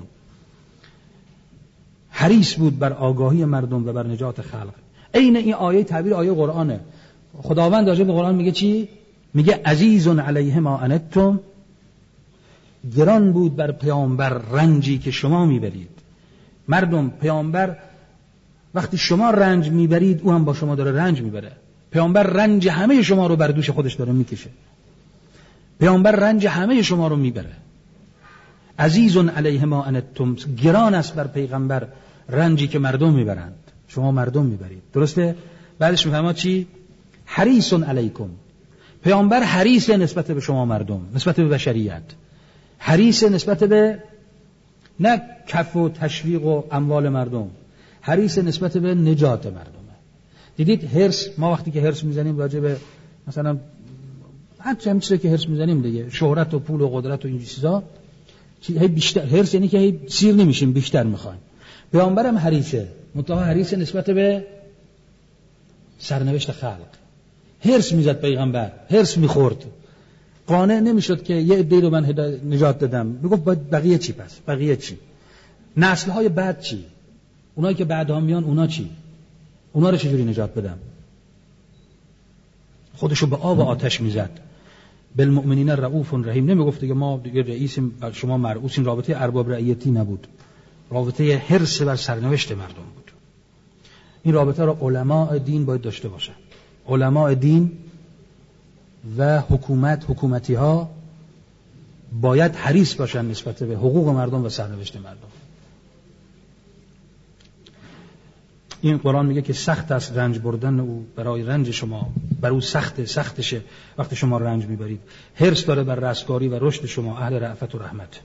حریص بود بر آگاهی مردم و بر نجات خلق. عین این آیه تعبیر آیه قرآنه. خداوند راجع به قرآن میگه چی؟ میگه عزیز علیه ما عنتم، گران بود بر پیامبر رنجی که شما میبرید. مردم، پیامبر وقتی شما رنج میبرید او هم با شما داره رنج میبره. پیامبر رنج همه شما رو بر دوش خودش داره میکشه. پیامبر رنج همه شما رو میبره. عزیز علیه ما عنتم، گران است بر پیغمبر رنجی که مردم میبرند، شما مردم میبرید. درسته؟ بعدش میفهمید چی؟ حریص علیکم، پیامبر حریص نسبت به شما مردم، نسبت به بشریت. حریص نسبت به نه کف و تشویق و اموال مردم، حریص نسبت به نجات مردم. دیدید حرص، ما وقتی که حرص میزنیم راجع به مثلا هر چیزی که حرص میزنیم دیگه، شهرت و پول و قدرت و این چیزا، هی بیشتر حرص یعنی که هی سیر نمیشیم، بیشتر میخوایم. پیامبرم حریصه، منتها حریص نسبت به سرنوشت خلق. هرس میزد پیغمبر، هرس میخورد، قانع نمیشد که یه عده‌ای رو من نجات دادم. میگفت بقیه چی؟ پس بقیه چی؟ نسل‌های بعد چی؟ اونایی که بعدها میان اونا چی؟ اونا رو چجوری نجات بدم؟ خودشو به آب و آتش میزد. بالمؤمنین رؤوف رحیم. نمیگفت که ما دیگه رئیسیم شما مرئوسین. رابطه ارباب رعیتی نبود، رابطه حرص بر سرنوشت مردم بود. این رابطه را علماء دین باید داشته باشن. علماء دین و حکومتی ها باید حریص باشن نسبت به حقوق مردم و سرنوشت مردم. این قرآن میگه که سخت است رنج بردن او برای رنج شما، بر او سختشه وقتی شما رنج میبرید. حرص داره بر رستگاری و رشد شما، اهل رأفت و رحمت.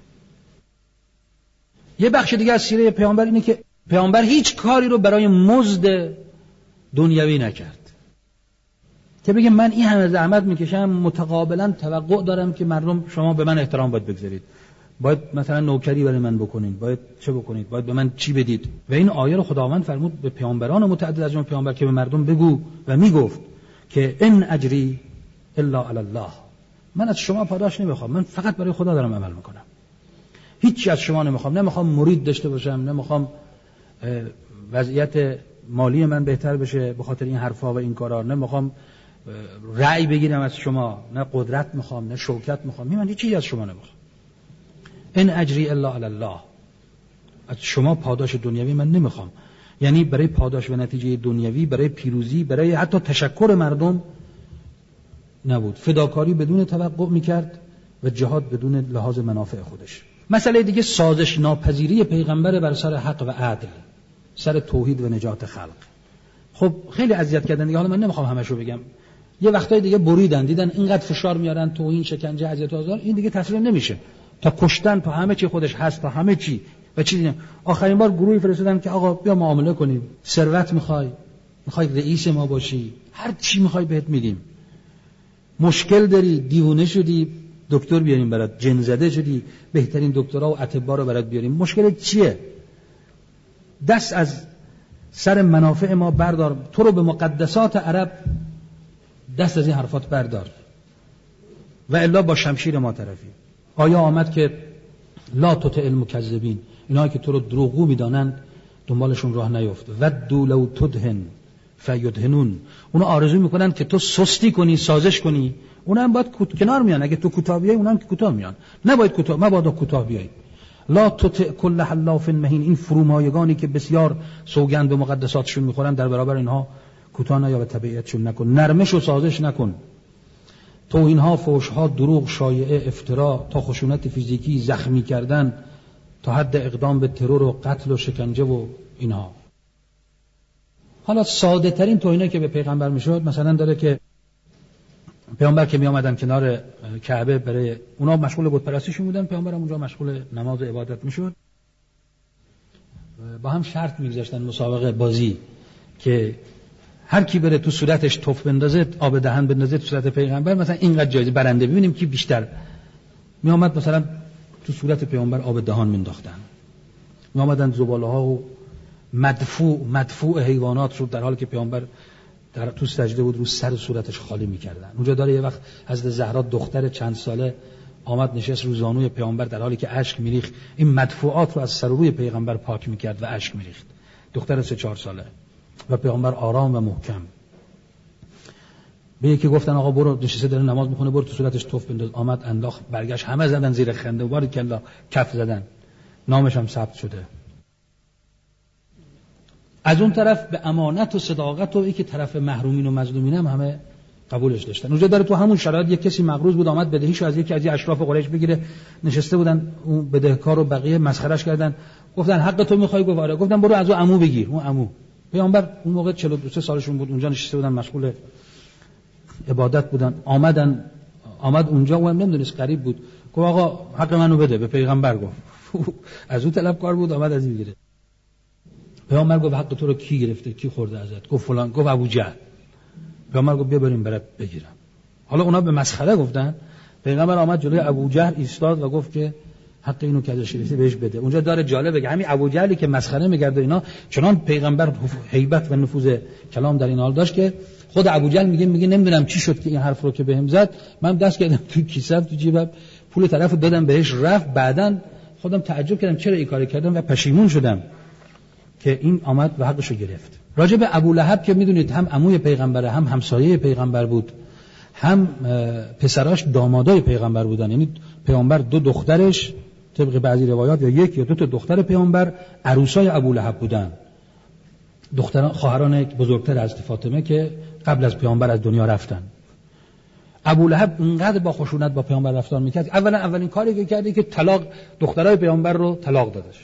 یه بخش دیگه از سیره پیامبر اینه که پیامبر هیچ کاری رو برای مزد دنیوی نکرد که بگه من این همه زحمت میکشم متقابلا توقع دارم که مردم شما به من احترام باید بگذارید، باید مثلا نوکری برای من بکنید، باید چه بکنید، باید به من چی بدید. و این آیه رو خداوند فرمود به پیامبران متعدد از اون پیامبر که به مردم بگو و میگفت که ان اجری الا علی الله، من از شما پاداش نمیخوام، من فقط برای خدا دارم عمل میکنم، هیچی از شما نمیخوام مرید داشته باشم، نمیخوام وضعیت مالی من بهتر بشه به خاطر این حرفا و این کارا، نمیخوام رأی بگیرم از شما، نه قدرت میخوام نه شوکت میخوام، من هیچی از شما نمیخوام. ان اجری الا علی الله، از شما پاداش دنیوی من نمیخوام. یعنی برای پاداش و نتیجه دنیوی، برای پیروزی، برای حتی تشکر مردم نبود. فداکاری بدون توقع میکرد و جهاد بدون لحاظ منافع خودش. مسئله دیگه سازش ناپذیری پیغمبر بر سر حق و عدل، سر توحید و نجات خلق. خب خیلی اذیت کردن دیگه، حالا من نمیخوام همشو بگم. یه وقتای دیگه بریدن، دیدن اینقدر فشار میارن، توهین، شکنجه، اذیت و آزار، این دیگه تسلیم نمیشه، تا کشتن، تا همه چی خودش هست، تا همه چی و چیزی نه. آخرین بار گروهی فرستادن که آقا بیا معامله کنیم، ثروت میخوای رئیس ما باشی، هر چی میخوای بهت میدیم، مشکل داری، دیوونه شدی، دکتر بیاریم برات، جن زده شدی، بهترین دکترها و اطباء رو برات بیاریم، مشکل چیه؟ دست از سر منافع ما بردار، تو رو به مقدسات عرب دست از این حرفات بردار و الا با شمشیر ما طرفی. آیا آمد که لا تطع المکذبین، اینایی که تو رو دروغگو میدانند دنبالشون راه نیفت. ودوا لو تدهن فیدهنون، اونا آرزو میکنن که تو سستی کنی، سازش کنی، اونا هم باید کنار میان. اگه تو کوتاه بیای اونا هم که کوتاه میان، نباید کوتاه بیای. لا تطع کل حلاف مهین، این فرومایگانی که بسیار سوگند به مقدساتشون میخورن، در برابر اینها کوتاه نیا و تبعیتشون نکن، نرمش و سازش نکن. توهین‌ها، فحش‌ها، دروغ، شایعه، افترا، تا خشونت فیزیکی، زخمی کردن، تا حد اقدام به ترور و قتل و شکنجه و اینها. حالا ساده ترین توهینی که به پیغمبر میشد مثلا داره که پیامبر که می آمدن کنار کعبه، برای اونا مشغول بت پرستیشون بودن، پیامبر هم اونجا مشغول نماز و عبادت میشد. با هم شرط میگذاشتن مسابقه بازی که هر کی بره تو صورتش تف بندازه، آب دهن بندازه تو صورت پیغمبر، مثلا اینقدر جایزه برنده، ببینیم کی بیشتر. می آمد مثلا تو صورت پیامبر آب دهان مینداختن، می آمدن زباله‌ها و مدفوع حیوانات رو در حالی که پیامبر در تو سجده بود رو سر صورتش خالی میکردن. اونجا داره یه وقت حضرت زهرا دختر چند ساله آمد نشست رو زانوی پیامبر در حالی که اشک میریخت، این مدفوعات رو از سر روی پیغمبر پاک میکرد و اشک میریخت، دختر 3-4 ساله، و پیامبر آرام و محکم. به یکی گفتن آقا برو، نشسته داره نماز میخونه، برو تو صورتش توف بنداز. آمد انداخت، برگشت، همه زدن زیر خنده، بارکالله، کف زدن، نامش هم ثبت شده. از اون طرف به امانت و صداقت و این که طرف محرومین و مظلومین هم همه قبولش داشتن. اونجا داره تو همون شرایط یک کسی مغروض بود، آمد بدهیشو از یکی از اشراف قریش بگیره، نشسته بودن اون بدهکار و بقیه مسخرهش کردن، گفتن حق تو میخوای؟ گفت آره. گفتن برو از اون عمو بگیر. اون عمو پیامبر اون موقع 42 سالشون بود، اونجا نشسته بودن مشغول عبادت بودن. آمد اونجا، اون هم نمیدونست، غریب بود، گفت آقا حق منو بده. به پیغمبر گفت از اون طلبکار بود، آمد از این بگیره. پیامبر گفت حق تو رو کی گرفته، کی خورده ازت؟ گفت فلان. گفت ابوجهل. پیامبر گفت بیا بریم برات بگیرم. حالا اونا به مسخره گفتن. پیغمبر آمد جلوی ابوجهل ایستاد و گفت که حتی اینو که ازش گرفتی بهش بده. اونجا داره جالب بگه همین ابوجهلی که مسخره می‌گرده اینا، چنان پیغمبر هیبت و نفوذ کلام در این حال داشت که خود ابوجهل میگه نمیدونم چی شد که این حرف رو که بهم زد، من دست کردم تو کیسه تو جیبم، پول طرفو دادم بهش رفت. بعداً خودم تعجب کردم چرا این کارو کردم و پشیمون شدم که این آمد و حقشو گرفت. راجع به ابولهب که میدونید هم عموی پیغمبره، هم همسایه پیغمبر بود، هم پسراش دامادای پیغمبر بودن. یعنی پیغمبر دو دخترش طبق بعضی روایات یا یک یا دو تا دختر پیغمبر عروسای ابولهب بودن، دختران خواهران بزرگتر از فاطمه که قبل از پیامبر از دنیا رفتن. ابولهب اینقدر با خشونت با پیامبر رفتار میکرد، اولین کاری که کرد که طلاق دخترای پیامبر رو طلاق دادش،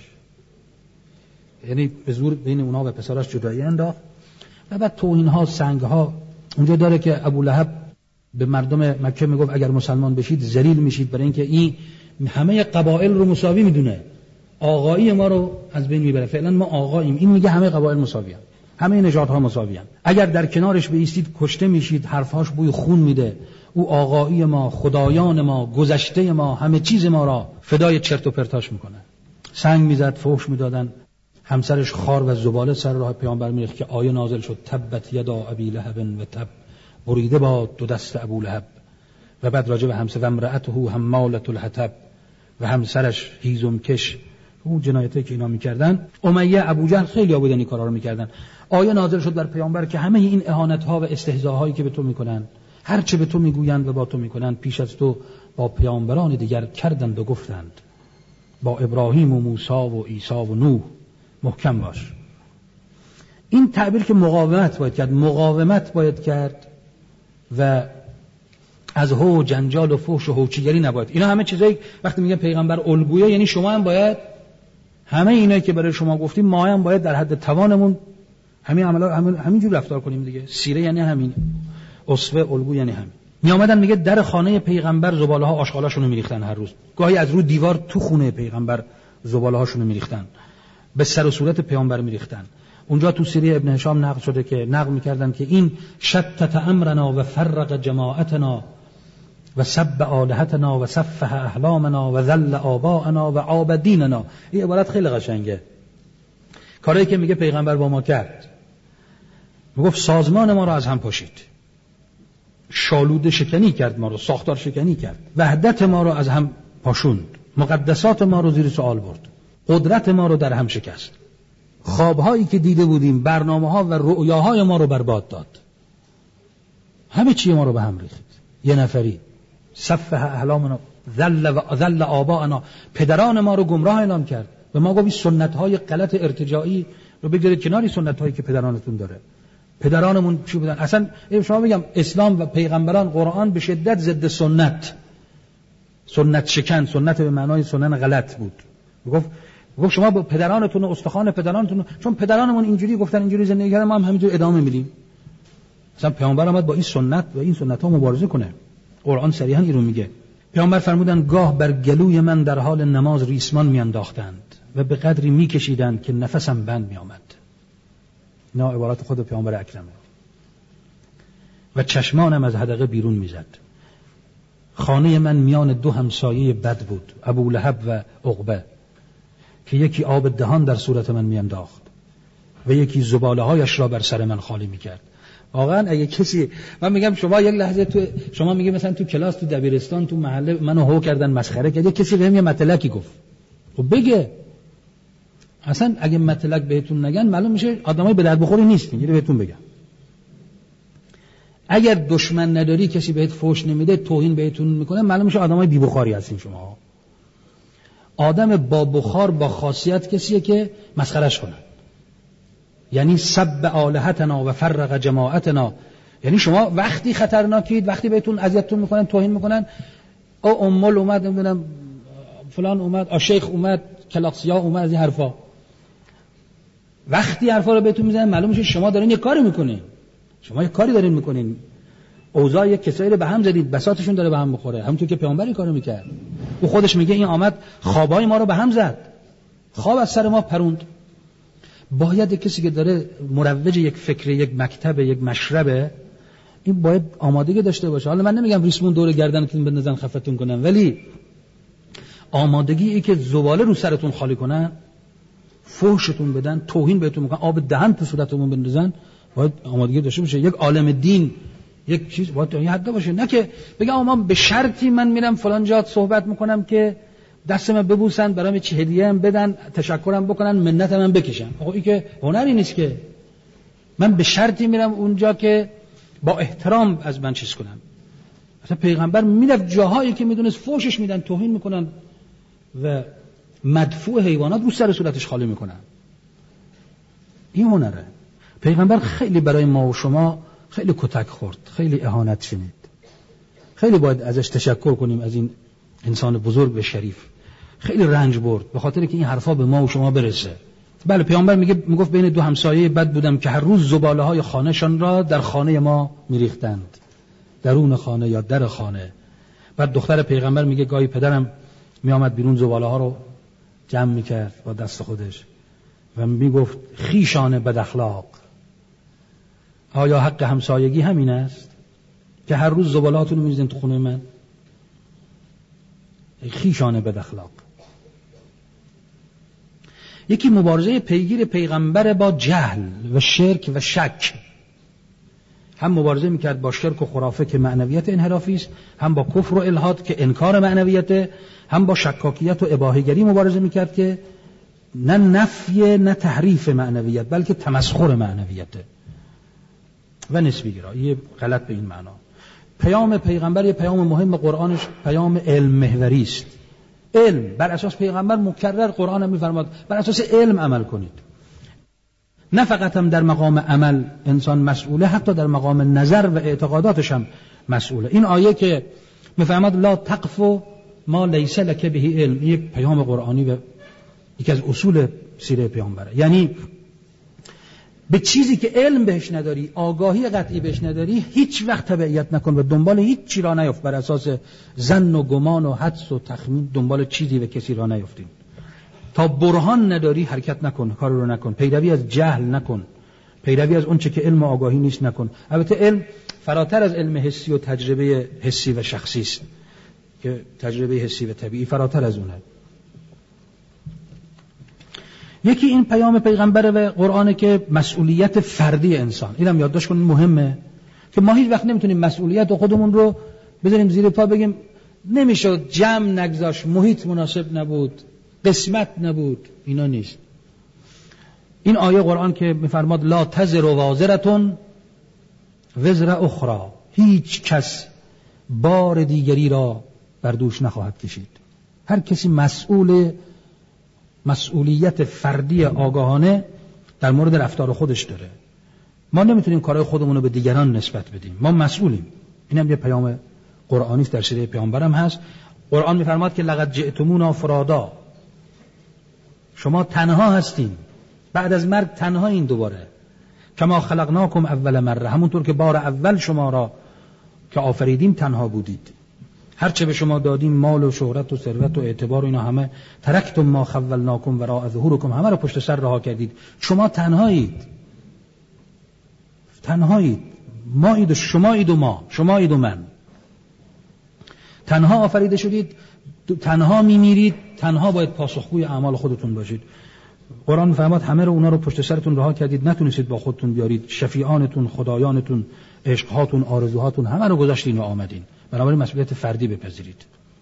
یعنی به زور بین اونها و پسراش جدایی انداخت. و بعد توهین‌ها، سنگ‌ها. اونجا داره که ابولهب به مردم مکه میگفت اگر مسلمان بشید ذلیل میشید، برای اینکه این همه قبایل رو مساوی میدونه، آقایی ما رو از بین میبره. فعلا ما آقاییم، این میگه همه قبایل مساوی هستند، همه نژادها مساوی هستند. اگر در کنارش بایستید کشته میشید، حرفهاش بوی خون میده. او آقایی ما، خدایان ما، گذشته ما، همه چیز ما را فدای چرت و پرتاش میکنه. سنگ میزد، فحش میدادن. همسرش خار و زباله سر راه پیامبر میریخت که آیه نازل شد تبت یدا ابی لهب و تب، بریده باد دو دست ابولهب. و بعد راجع به همسر و امرأته حمالة الحطب، و همسرش هیزم کش، اون جنایتی که اینا میکردن. امیه، ابوجهل خیلی ها بودن این کارا رو میکردن. آیه نازل شد بر پیامبر که همه این اهانت‌ها و استهزاءهایی که به تو میکنن، هر چه به تو میگویند و با تو میکنند، پیش از تو با پیامبران دیگر کردند و گفتند، با ابراهیم و موسی و عیسی و نوح. محکم باش. این تعبیر که مقاومت باید کرد و از هو و جنجال و فحش و هوچیگری نباید. اینا همه چیزایی وقتی میگن پیغمبر الگویه، یعنی شما هم باید همه اینایی که برای شما گفتیم ما هم باید در حد توانمون همین عملا همینجور رفتار کنیم دیگه. سیره یعنی همین، اسوه، الگو یعنی همین. میامدن میگه در خانه پیغمبر زباله ها آشغالاشون رو میریختن هر روز، گاهی از رو دیوار تو خونه پیغمبر زباله هاشون رو میریختن، به سر و صورت پیامبر میریختن. اونجا تو سیره ابن هشام نقل شده که نقل میکردن که این شتت امرنا و فرق جماعتنا و سب آلهتنا و سفه احلامنا و ذل آباءنا و عاب دیننا. این عبارت خیلی قشنگه. کاری که میگه پیغمبر با ما کرد، میگفت سازمان ما رو از هم پاشید، شالوده شکنی کرد ما رو، ساختار شکنی کرد، وحدت ما رو از هم پاشوند، مقدسات ما رو زیر سوال برد، قدرت ما رو در هم شکست، خوابهایی که دیده بودیم، برنامه‌ها و رؤیاهای ما رو برباد داد، همه چی ما رو به هم ریخت. یه نفری سفه احلامنا ذل آباءنا، پدران ما رو گمراه اعلام کرد. به ما گفت سنت‌های غلط ارتجاعی رو بگیرید کناری، سنت‌هایی که پدرانتون داره. پدرانمون چی بودن؟ اصلا شما بگم اسلام و پیغمبران، قرآن به شدت ضد سنت شکن، سنت به معنای سنن غلط بود. گفت شما با پدرانتون و استخوان پدرانتون، چون پدرانمون اینجوری گفتن، اینجوری زندگی کردن، ما هم همینجوری ادامه میدیم. مثلا پیامبر اومد با این سنت و این سنت‌ها مبارزه کنه. قرآن صریحا این رو میگه. پیامبر فرمودن گاه بر گلوی من در حال نماز ریسمان میانداختند و به قدری میکشیدند که نفسم بند میآمد. اینا عبارات خود پیامبر اکرمه. و چشمانم از حدقه بیرون میزد. خانه من میان دو همسایه بد بود، ابولهب و عقبه، که یکی آب دهان در صورت من میانداخت و یکی زباله هایش را بر سر من خالی میکرد. واقعا اگه کسی، من میگم شما یک لحظه شما میگه مثلا تو کلاس، تو دبیرستان، تو محله منو هو کردن، مسخره کردن، کسی بهم یه مطلقی گفت، خب بگه. اصلا اگه مطلق بهتون نگن معلوم میشه آدمای به درد بخوری نیستین. یه بهتون بگم، اگر دشمن نداری، کسی بهت فحش نمیده، توهین بهتون میکنه، معلوم میشه آدمای بی بخاری هستین شما. آدم با بخار با خاصیت کسیه که مسخرهش کنه. یعنی سب آلهتنا و فرق جماعتنا، یعنی شما وقتی خطرناکید، وقتی بهتون اذیتتون میکنن، توهین میکنن، او امول اومد، نمیدونم فلان اومد، شیخ اومد، کلاقسیا اومد، از این حرفا، وقتی حرفا رو بهتون میزنن، معلوم میشه شما دارین یه کاری میکنین، شما یه کاری دارین میکنین، اوضاع یک کسایی رو به هم زدید، بساطشون داره به هم بخوره، همونطور که پیامبر کارو میکرد. او خودش میگه این آمد خوابای ما رو به هم زد، خواب از سر ما پروند. باید کسی که داره مروج یک فکر، یک مکتب، یک مشربه، این باید آمادگی داشته باشه. حالا من نمیگم ریسمون دور گردنتون بندازن خفتون کنن، ولی آمادگی که زباله رو سرتون خالی کنن، فحشتون بدن، توهین بهتون میکنن، آب دهن تو صورتتون بندازن، باید آمادگی داشته باشه. یک عالم دین یک چیز باید این حد باشه، نه که بگم ما به شرطی من میرم فلان جا صحبت میکنم که دست من ببوسن، برام چه هدیه هم بدن، تشکرم بکنن، منت من بکشن. آقا این که هنری نیست که. من به شرطی میرم اونجا که با احترام از من چیز کنن. مثلا پیغمبر میرفت جاهایی که میدونست فوشش میدن، توهین میکنن و مدفوع حیوانات رو سر صورتش خالی میکنن. این هنره. پیغمبر خیلی برای ما و شما خیلی کتک خورد، خیلی اهانت شنید. خیلی باید ازش تشکر کنیم، از این انسان بزرگ و شریف. خیلی رنج برد به خاطر که این حرفا به ما و شما برسه. بله پیامبر میگفت بین دو همسایه بد بودم که هر روز زباله های خانهشان را در خانه ما میریختند، درون خانه یا در خانه. بعد دختر پیغمبر میگه گاهی پدرم میآمد بیرون زباله ها رو جمع میکرد با دست خودش و میگفت خیشان بد اخلاق. آیا حق همسایگی همین است که هر روز زبالهاتون رو میریزین تو خونه من؟ خیشان بد اخلاق. یکی مبارزه پیگیر پیغمبر با جهل و شرک و شک. هم مبارزه میکرد با شرک و خرافه که معنویت انحرافی است، هم با کفر و الحاد که انکار معنویت، هم با شکاکیت و اباحه‌گری مبارزه میکرد که نه نفی نه تحریف معنویت بلکه تمسخر معنویته و نسبی گرایی غلط به این معنا. پیام پیغمبر یه پیام مهم قرآنش پیام علم محوری است. علم بر اساس پیغمبر مکرر قرآن هم میفرماد بر اساس علم عمل کنید. نه فقط هم در مقام عمل انسان مسئوله، حتی در مقام نظر و اعتقاداتش هم مسئوله. این آیه که میفرماد لا تقف ما لیس لک به علم، یک پیام قرآنی و یکی از اصول سیره پیامبره. یعنی به چیزی که علم بهش نداری، آگاهی قطعی بهش نداری، هیچ وقت تبعیت نکن و دنبال هیچ چی را نیفت. بر اساس ظن و گمان و حدس و تخمین دنبال چیزی و کسی را نیفتین. تا برهان نداری حرکت نکن، کار رو نکن، پیروی از جهل نکن، پیروی از اون چه که علم و آگاهی نیست نکن. البته علم فراتر از علم حسی و تجربه حسی و شخصی است که تجربه حسی و طبیعی فراتر از اونه. یکی این پیام پیغمبر و قرآنه که مسئولیت فردی انسان. اینم یادداشت کنید مهمه که ما هیچ وقت نمیتونیم مسئولیت خودمون رو بذاریم زیر پا بگیم نمیشد، جمع نگذاشت، محیط مناسب نبود، قسمت نبود. اینا نیست. این آیه قرآن که میفرماد لا تزر وازرة وزر اخرى، هیچ کس بار دیگری را بر دوش نخواهد کشید. هر کسی مسئولیت فردی آگاهانه در مورد رفتار خودش داره. ما نمیتونیم کارهای خودمون رو به دیگران نسبت بدیم، ما مسئولیم. اینم یه پیام قرآنی است، در سیره پیامبرم هست. قرآن میفرماد که لقد جئتمونا فرادا، شما تنها هستین، بعد از مرگ تنها این دوباره. کما خلقناکم اول مره، همونطور که بار اول شما را که آفریدیم تنها بودید. هرچه به شما دادیم، مال و شهرت و ثروت و اعتبار و اینا همه، ترکتم ما خولناکم وراء ظهورکم، همه رو پشت سر رها کردید. شما تنهایید. مایید و شمایید و ما، شمایید و من. تنها آفریده شدید، تنها میمیرید، تنها باید پاسخگوی اعمال خودتون باشید. قرآن فرماد همه رو اونا رو پشت سرتون رها کردید، نتونستید با خودتون بیارید. شفیعانتون، خدایانتون، عشقهاتون، آرزوهاتون همه رو گذاشتین و آمدین. بنابراین مسئولیت فردی بپذیرید.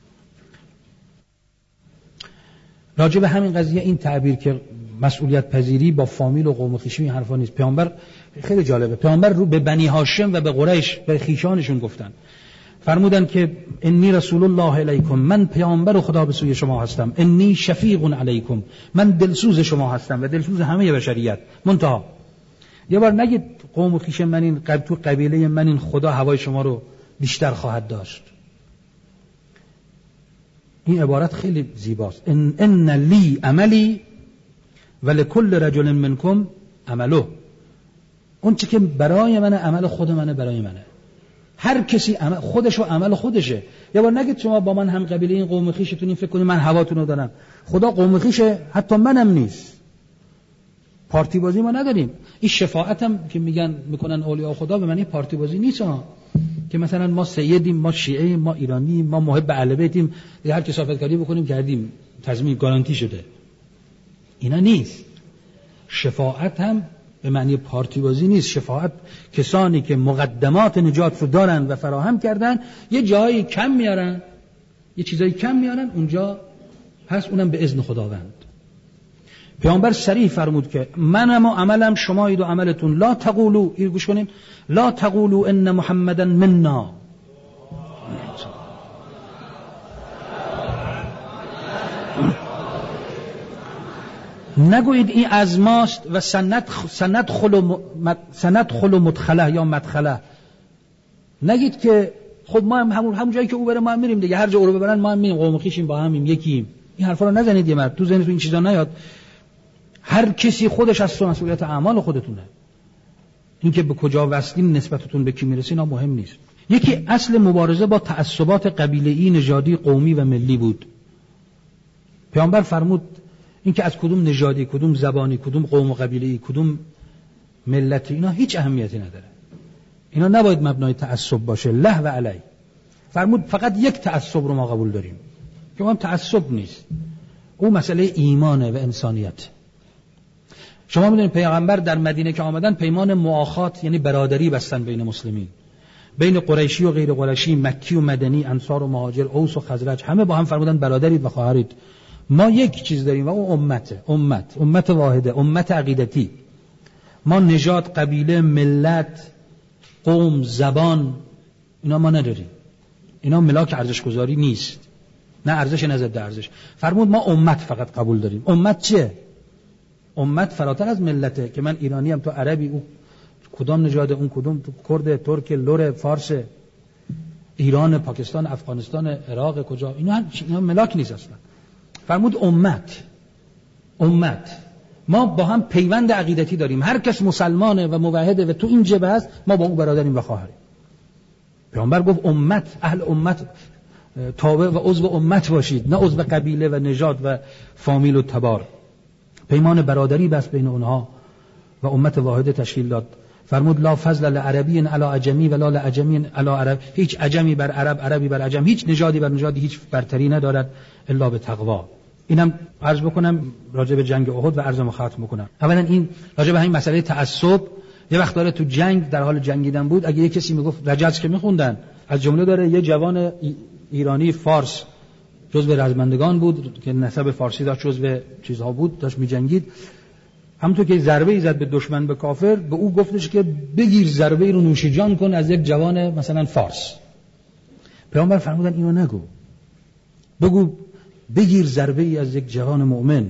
راجع به همین قضیه این تعبیر که مسئولیت پذیری با فامیل و قوم و خویش این حرفا نیست. پیامبر خیلی جالبه، پیامبر رو به بنی هاشم و به قریش، به خویشانشون گفتن، فرمودن که انی رسول الله الیکم، من پیامبر خدا به سوی شما هستم. انی شفیق علیکم، من دلسوز شما هستم و دلسوز همه بشریت. منتها یه بار نگید قوم و خویش من این تو قبیله من این خدا هوای شما رو بیشتر خواهد داشت. این عبارت خیلی زیباست. ان لی عملی ولکل رجل منکم عمله. اون چی که برای منه، عمل خود منه، برای منه. هر کسی عمل خودش و عمل خودشه. یه بار نگید شما با من هم قبیله این قوم خویشتون فکر کنید من هواتون رو دارم. خدا قوم خویشه، حتی منم نیست. پارتی بازی ما نداریم. این شفاعت هم که میکنن اولیاء خدا به معنی پارتی بازی نیست ها، که مثلا ما سیدیم، ما شیعه، ما ایرانی، ما محب اهل بیتیم، هر کثافتکاری بکنیم کردیم، تضمین گارانتی شده. اینا نیست. شفاعت هم به معنی پارتی بازی نیست. شفاعت کسانی که مقدمات نجات رو دارن و فراهم کردن یه جایی کم میارن، یه چیزایی کم میارن، اونجا هست، اونم به اذن خداوند. پیامبر صریح فرمود که منم و عملم شمایید و عملتون. لا تقولوا، این گوش کنین، لا تقولوا ان محمدا منا. نگویید این از ماست و سند خلو مدخله یا مدخله. نگید که خب ما هم همون جایی که او بره ما هم میریم دیگه، هر جا او رو ببرن ما هم میریم، قوم و خویشیم با همیم، یکیم. این حرفا رو نزنید. یه مرد تو ذهنتون این چیزا نیاد. هر کسی خودش از مسئولیت اعمال خودتونه. اینکه به کجا وصلین، نسبتتون به کی میرسین، اینا مهم نیست. یکی اصل مبارزه با تعصبات قبیله‌ای، نژادی، قومی و ملی بود. پیامبر فرمود اینکه از کدوم نژادی، کدوم زبانی، کدوم قوم و قبیله‌ای، کدوم ملتی، اینا هیچ اهمیتی نداره. اینا نباید مبنای تعصب باشه. له و علی. فرمود فقط یک تعصب رو ما قبول داریم که اون تعصب نیست، اون مسئله ایمانه و انسانیت. شما میدونید پیغمبر در مدینه که آمدن پیمان مؤاخات یعنی برادری بستن بین مسلمین، بین قریشی و غیر قریشی، مکی و مدنی، انصار و مهاجر، اوس و خزرج، همه با هم فرمودن برادرید و خواهرید. ما یک چیز داریم و اون امت واحده، امت عقیدتی. ما نژاد، قبیله، ملت، قوم، زبان، اینا ما نداریم. اینا ملاک ارزش گذاری نیست، نه ارزش نه ضد ارزش. فرمود ما امت فقط قبول داریم. امت چیه؟ امت فراتر از ملته که من ایرانی ام، تو عربی، او کدام نژاد، اون کدوم، تو کرد، ترک، لور، فارس، ایران، پاکستان، افغانستان، عراق، کجا، اینا ملاک نیست اصلا. فرمود امت ما با هم پیوند عقیدتی داریم. هر کس مسلمانه و موحده و تو این جبهه است، ما با اون برادریم و خواهریم. پیامبر گفت امت، اهل امت تابع و عضو امت باشید، نه عضو قبیله و نژاد و فامیل و تبار. پیمان برادری بست بین اونها و امت واحده تشکیل داد. فرمود لا فضل لعربی علی عجمی ولا لعجمی علی عرب. هیچ عجمی بر عرب، عربی بر عجم، هیچ نژادی بر نژادی هیچ برتری ندارد الا به تقوا. اینم عرض بکنم راجع به جنگ احد و عرضمو ختم بکنم. اولا این راجع به همین مسئله تعصب، یه وقت داره تو جنگ در حال جنگیدن بود، اگه یه کسی میگفت رجز که میخوندن، از جمله داره یه جوان ایرانی فارس جزو رزمندگان بود که نسب فارسی داشت، جزو چیزها بود، داشت میجنگید. همونطور که ضربه ای زد به دشمن، به کافر، به او گفتش که بگیر ضربه ای رو نوش جان کن از یک جوان مثلا فارس. پیامبر فرمودن اینو نگو، بگو بگیر ضربه ای از یک جوان مؤمن.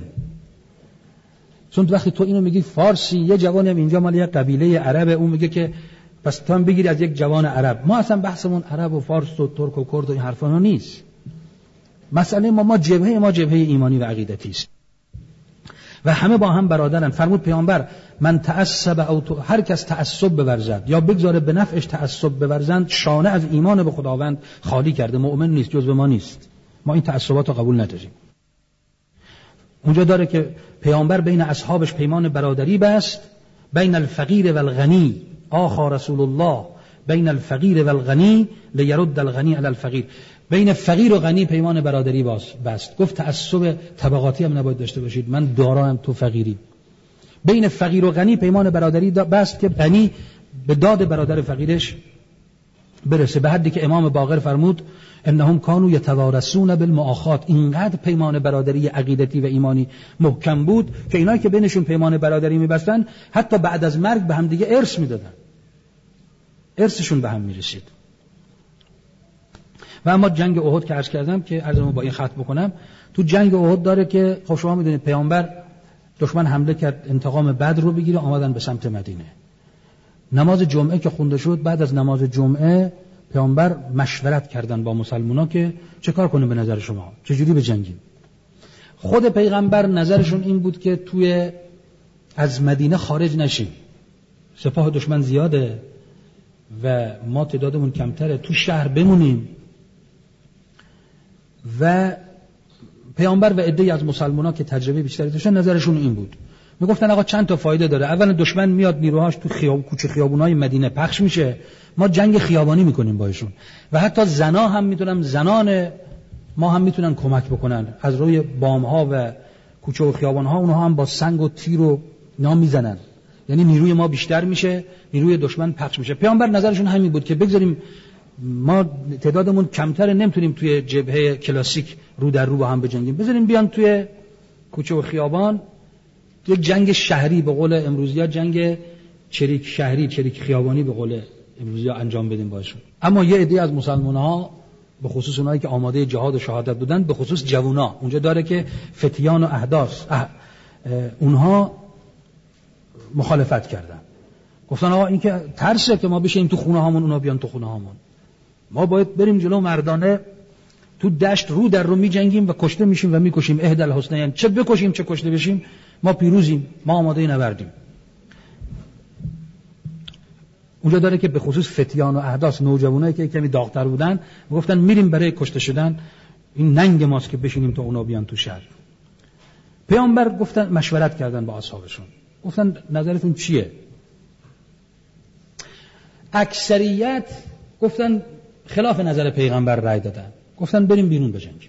چون وقتی تو اینو میگی فارسی، یه جوانی هم اینجا مال یک قبیله عربه، اون میگه که پس تو هم بگیر از یک جوان عرب. ما اصلا بحثمون عرب و فارس و ترک و کرد و این حرفا نیست. مسئله ما جبهه ایمانی و عقیدتی است و همه با هم برادرن. فرمود پیامبر من تعصب او هر کس تعصب بورزد یا بگذاره به نفعش تعصب بورزند، شانه از ایمان به خداوند خالی کرده، مؤمن نیست، جزو ما نیست. ما این تعصبات رو قبول نداریم. اونجا داره که پیامبر بین اصحابش پیمان برادری بست، بین الفقیر و الغنی. آخا رسول الله بین الفقیر و الغنی لیرد الغنی علی الفقیر. بین فقیر و غنی پیمان برادری بست. گفت تعصب طبقاتی هم نباید داشته باشید، من دارام تو فقیری. بین فقیر و غنی پیمان برادری بست که غنی به داد برادر فقیرش برسه، به حدی که امام باقر فرمود انهم کانوا یتوارثون بالمؤاخات. اینقدر پیمان برادری عقیدتی و ایمانی محکم بود که اینایی که بینشون پیمان برادری می‌بستن حتی بعد از مرگ به هم دیگه ارث میدادن، ارثشون به هم میرسید. و اما جنگ احد که عرض کردم که عرضمو با این ختم بکنم، تو جنگ احد داره که خب شما میدونید پیامبر دشمن حمله کرد انتقام بدر رو بگیره، آمدن به سمت مدینه. نماز جمعه که خونده شد، بعد از نماز جمعه پیامبر مشورت کردن با مسلمونا که چه کار کنیم به نظر شما، چجوری بجنگیم. خود پیغمبر نظرشون این بود که از مدینه خارج نشیم، سپاه دشمن زیاده و ما تعدادمون کمتره، تو شهر بمونیم. و پیامبر و عده‌ای از مسلمان‌ها که تجربه بیشتری داشتن نظرشون این بود. میگفتن آقا چند تا فایده داره. اولا دشمن میاد نیروهاش تو کوچه خیابونای مدینه پخش میشه، ما جنگ خیابانی میکنیم باشون و حتی زنان ما هم میتونن کمک بکنن، از روی بامها و کوچه و خیابانها اونها هم با سنگ و تیر و اینا میزنن، یعنی نیروی ما بیشتر میشه، نیروی دشمن پخش میشه. پیامبر نظرشون همین بود که بگذاریم ما تعدادمون کمتره، نمیتونیم توی جبهه کلاسیک رو در رو با هم بجنگیم، بذاریم بیان توی کوچه و خیابان یک جنگ شهری به قول امروزی‌ها، جنگ چریک شهری، چریک خیابانی به قول امروزی‌ها انجام بدیم باشون. اما یه عده از مسلمان‌ها به خصوص اونایی که آماده جهاد و شهادت بودن، به خصوص جوونا، اونجا داره که فتیان و احداث، اونها مخالفت کردن، گفتن آقا این که ترسه که ما بشیم تو خونه هامون، اونا بیان تو خونه هامون، ما باید بریم جلو مردانه تو دشت رو در رو می‌جنگیم و کشته میشیم و میکشیم، اهدی الحسنیین، چه بکشیم چه کشته بشیم ما پیروزیم، ما آماده نبردیم. اونجا داره که به خصوص فتیان و احداث، نوجوانایی که کمی داغ‌تر بودن، گفتن میریم برای کشته شدن، این ننگ ماست که بشینیم تا اونا بیان تو شهر. پیامبر گفتن مشورت کردن با اصحابشون، گفتن نظرتون چیه؟ اکثریت گفتن خلاف نظر پیغمبر رأی دادن، گفتن بریم بیرون بجنگیم.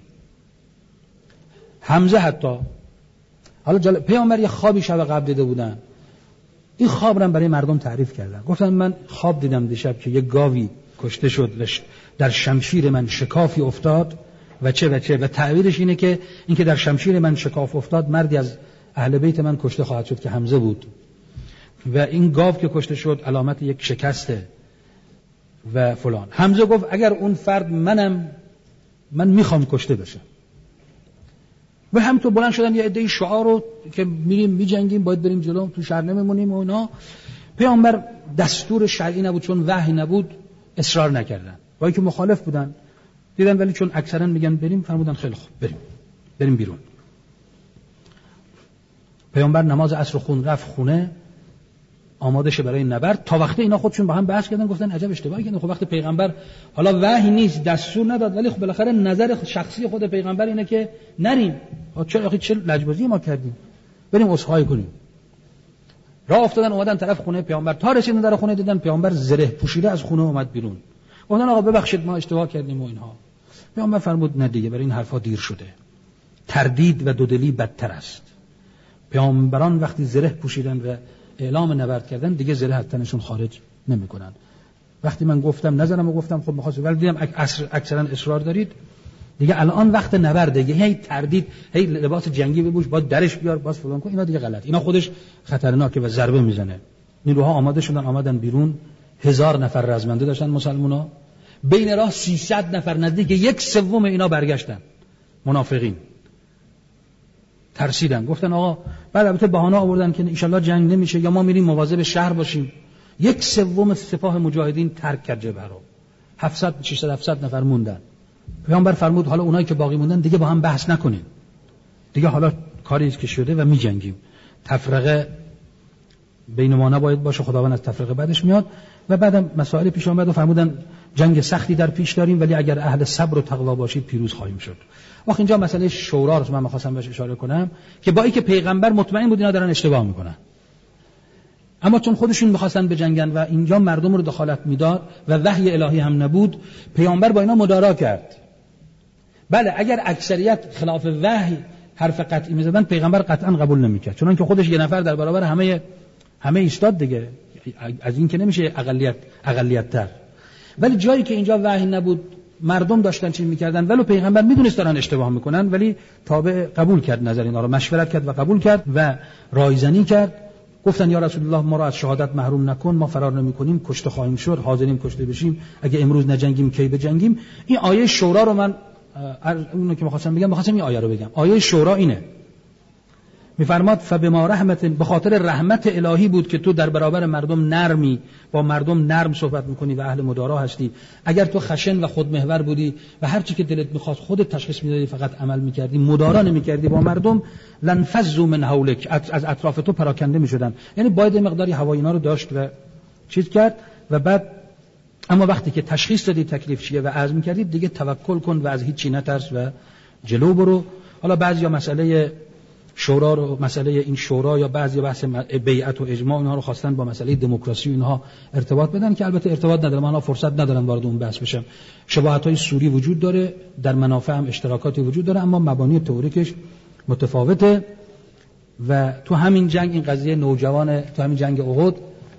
حمزه حتی، حالا پیامبر یه خوابی شب قبل دیده بودن، این خواب رو برای مردم تعریف کردن، گفتن من خواب دیدم دیشب که یک گاوی کشته شد در شمشیر من شکافی افتاد و چه و تعبیرش اینه که این که در شمشیر من شکاف افتاد، مردی از اهل بیت من کشته خواهد شد که حمزه بود و این گاو که کشته شد علامت یک شکسته و فلان. حمزه گفت اگر اون فرد من میخوام کشته بشم. و همینطور بلند شدن یه عده شعار رو که میریم میجنگیم، باید بریم جلو، تو شهر نمیمونیم و اینا. پیامبر دستور شرعی نبود، چون وحی نبود اصرار نکردن، با اینکه مخالف بودن دیدن، ولی چون اکثرا میگن بریم، فرمودن خیلی خوب بریم بیرون. پیامبر نماز عصر خون، رفت خونه آماده شه برای نبرد. تا وقتی اینا خودشون با هم بحث کردن، گفتن عجب اشتباهی کردن. خب وقتی پیغمبر حالا وحی نیست، دستور نداد، ولی خب بالاخره نظر شخصی خود پیغمبر اینه که نریم. چه لجبازی ما کردیم، بریم عذرخواهی کنیم. راه افتادن اومدن طرف خونه پیامبر، تا رسیدن در خونه دیدن پیامبر زره پوشیده از خونه اومد بیرون. گفتن آقا ببخشید ما اشتباه کردیم و اینها. پیامبر فرمود نه دیگه، برای این حرفا دیر شده. تردید و دودلی بدتر است. پیامبران وقتی زره پوشیدن و اعلام نبرد کردن، دیگه زره از تنشون خارج نمیکنن. وقتی من گفتم نظرمو گفتم، خب می‌خواستم، ولی دیدم اکثرا اصرار دارید، دیگه الان وقت نبرده، دیگه هی تردید، هی لباس جنگی بپوش، باز درش بیار، باز فلان کن، اینا دیگه غلط، اینا خودش خطرناکه و ضربه میزنه. نیروها آماده شدن، آمدن بیرون. 1000 نفر رزمنده داشتن مسلمونا، بین راه 300 نفر، نزدیک 1/3 اینا برگشتن منافقین. ترسیدن، گفتن آقا، بعد البته بهانه آوردن که ان شاءالله جنگ نمیشه یا ما میریم مواظب شهر باشیم. 1/3 سپاه مجاهدین ترک کرد جبهه رو. 700 نفر موندن. پیامبر فرمود حالا اونایی که باقی موندن دیگه با هم بحث نکنین. دیگه حالا کاری که شده و میجنگیم. تفرقه بین ما نباید باشه، خداوند از تفرقه بعدش میاد. و بعدم مسائل پیش اومد و فرمودن جنگ سختی در پیش داریم، ولی اگر اهل صبر و تقوا باشید پیروز خواهیم شد. وقت اینجا مسئله شورا رو من می‌خواستم بهش اشاره کنم که با اینکه پیغمبر مطمئن بود اینا دارن اشتباه میکنن، اما چون خودشون می‌خواستن بجنگن و اینجا مردم رو دخالت میداد و وحی الهی هم نبود، پیامبر با اینا مدارا کرد. بله اگر اکثریت خلاف وحی حرف قطعی می‌زدن، پیغمبر قطعا قبول نمی‌کرد، چون که خودش یه نفر در برابر همه ایستاد دیگه، از این که نمیشه اقلیت تر. ولی جایی که اینجا وحی نبود، مردم داشتن چی میکردن، ولو پیغمبر میدونست دارن اشتباه میکنن، ولی تابع قبول کرد نظر اینا رو، مشورت کرد و قبول کرد و رایزنی کرد. گفتن یا رسول الله ما را از شهادت محروم نکن، ما فرار نمیکنیم، کشته خواهیم شد، حاضریم کشته بشیم، اگه امروز نجنگیم کی بجنگیم. این آیه شورا رو من اونو که می‌خواستم این آیه رو بگم. آیه شورا اینه، میفرماد فبما رحمت، به خاطر رحمت الهی بود که تو در برابر مردم نرمی، با مردم نرم صحبت میکنی و اهل مدارا هستی. اگر تو خشن و خودمحور بودی و هر چی که دلت میخواست خودت تشخیص میدادی، فقط عمل میکردی، مدارا نمیکردی با مردم، لنفذوا من حولک، از اطراف تو پراکنده میشدن. یعنی باید مقداری هوای اینا رو داشت و چیز کرد. و بعد اما وقتی که تشخیص دادی تکلیف چیه و عزم کردی، دیگه توکل کن و از هیچ چی نترس و جلو برو. حالا بعضیا مسئله شورا رو، مسئله این شورا یا بعضی بحث بیعت و اجماع اینها رو خواستن با مسئله دموکراسی اینها ارتباط بدن که البته ارتباط نداره، من فرصت ندارم وارد اون بحث بشم. شباهت‌های سوری وجود داره، در منافع هم اشتراکاتی وجود داره، اما مبانی تئوریکش متفاوته. و تو همین جنگ این قضیه نوجوان، تو همین جنگ احد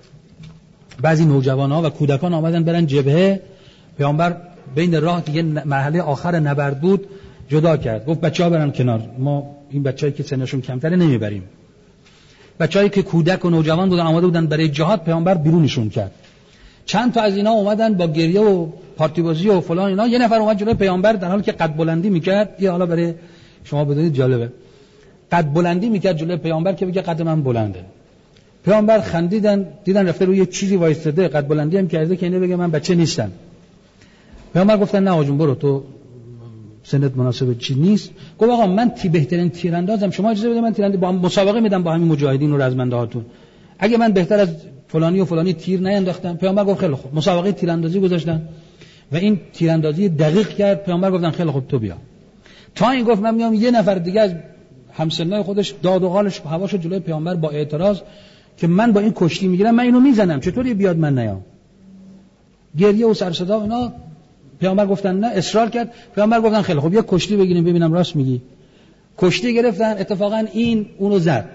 بعضی نوجوان‌ها و کودکان آمدن برن جبهه، پیامبر بین راه دیگه مرحله آخر نبرد بود جدا کرد، گفت بچه‌ها برن کنار، ما این بچه‌ای که سنشون کمتره نمیبریم. بچه‌ای که کودک و نوجوان بودن آماده بودن برای جهاد، پیامبر بیرونشون کرد. چند تا از اینا اومدن با گریه و پارتی بازی و فلان اینا، یه نفر اومد جلوی پیامبر در حالی که قد بلندی میکرد، یه حالا برای شما بدونید جالبه، قد بلندی میکرد جلوی پیامبر که بگه قد من بلنده. پیامبر خندیدن، دیدن رفته روی چیزی وایستاده، قد بلندی هم کرده که اینه بگه من بچه نیستم. پیامبر گفتن نه آقا برو، تو سنت مناسب چی نیست. گفت آقا من بهترین تیراندازم، شما اجازه بده من تیراندازی با مسابقه میدم با همین مجاهدین و رزمنده هاتون، اگه من بهتر از فلانی و فلانی تیر نینداختم. پیامبر گفت خیلی خوب، مسابقه تیراندازی گذاشتن و این تیراندازی دقیق کرد. پیامبر گفتن خیلی خوب تو بیا. تا این گفت من میام، یه نفر دیگه از همسنای خودش داد و قالش هواشو جلوی پیامبر با اعتراض که من با این کشتی میگیرم، من اینو میزنم، چطوری بیاد من نیام؟ گریه و سر صدا اینا. پیامبر گفتن نه، اصرار کرد. پیامبر گفتن خیلی خوب، یه کشتی بگیریم ببینم راست میگی. کشتی گرفتن، اتفاقا این اونو زد.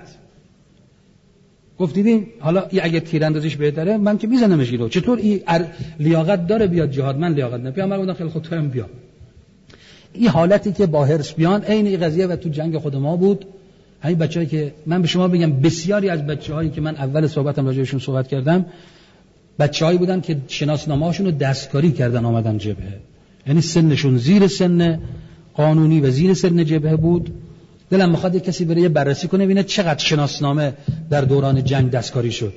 گفت دیدین حالا اگه تیراندازیش بهتره من که میزنمش گیرو، چطور این لیاقت داره بیاد جهاد، من لیاقت ندارم. پیامبر گفتن خیلی خوب تو هم بیا. این حالتی که با حرص بیان عین این قضیه و تو جنگ خود ما بود. همین بچه‌ای که من به شما بگم، بسیاری از بچه‌هایی که من اول صحبتم راجع بهشون صحبت کردم، بچه‌هایی بودن که شناسنامه‌هاشون رو دستکاری کردن آمدن جبهه، یعنی سنشون زیر سن قانونی و زیر سن جبهه بود. دلم می‌خواد یک کسی بره بررسی کنه ببینه چقدر شناسنامه در دوران جنگ دستکاری شد.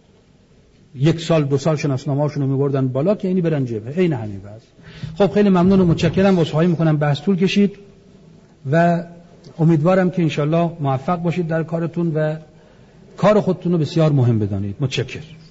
1 سال 2 سال شناسنامه‌هاشون رو می‌بردن بالا که یعنی برن جبهه. عین همین وضع. خب خیلی ممنون و متشکرم، عذرخواهی می‌کنم بحث طول کشید و امیدوارم که انشالله موفق باشید در کارتون و کار خودتون رو بسیار مهم بدانید. متشکرم.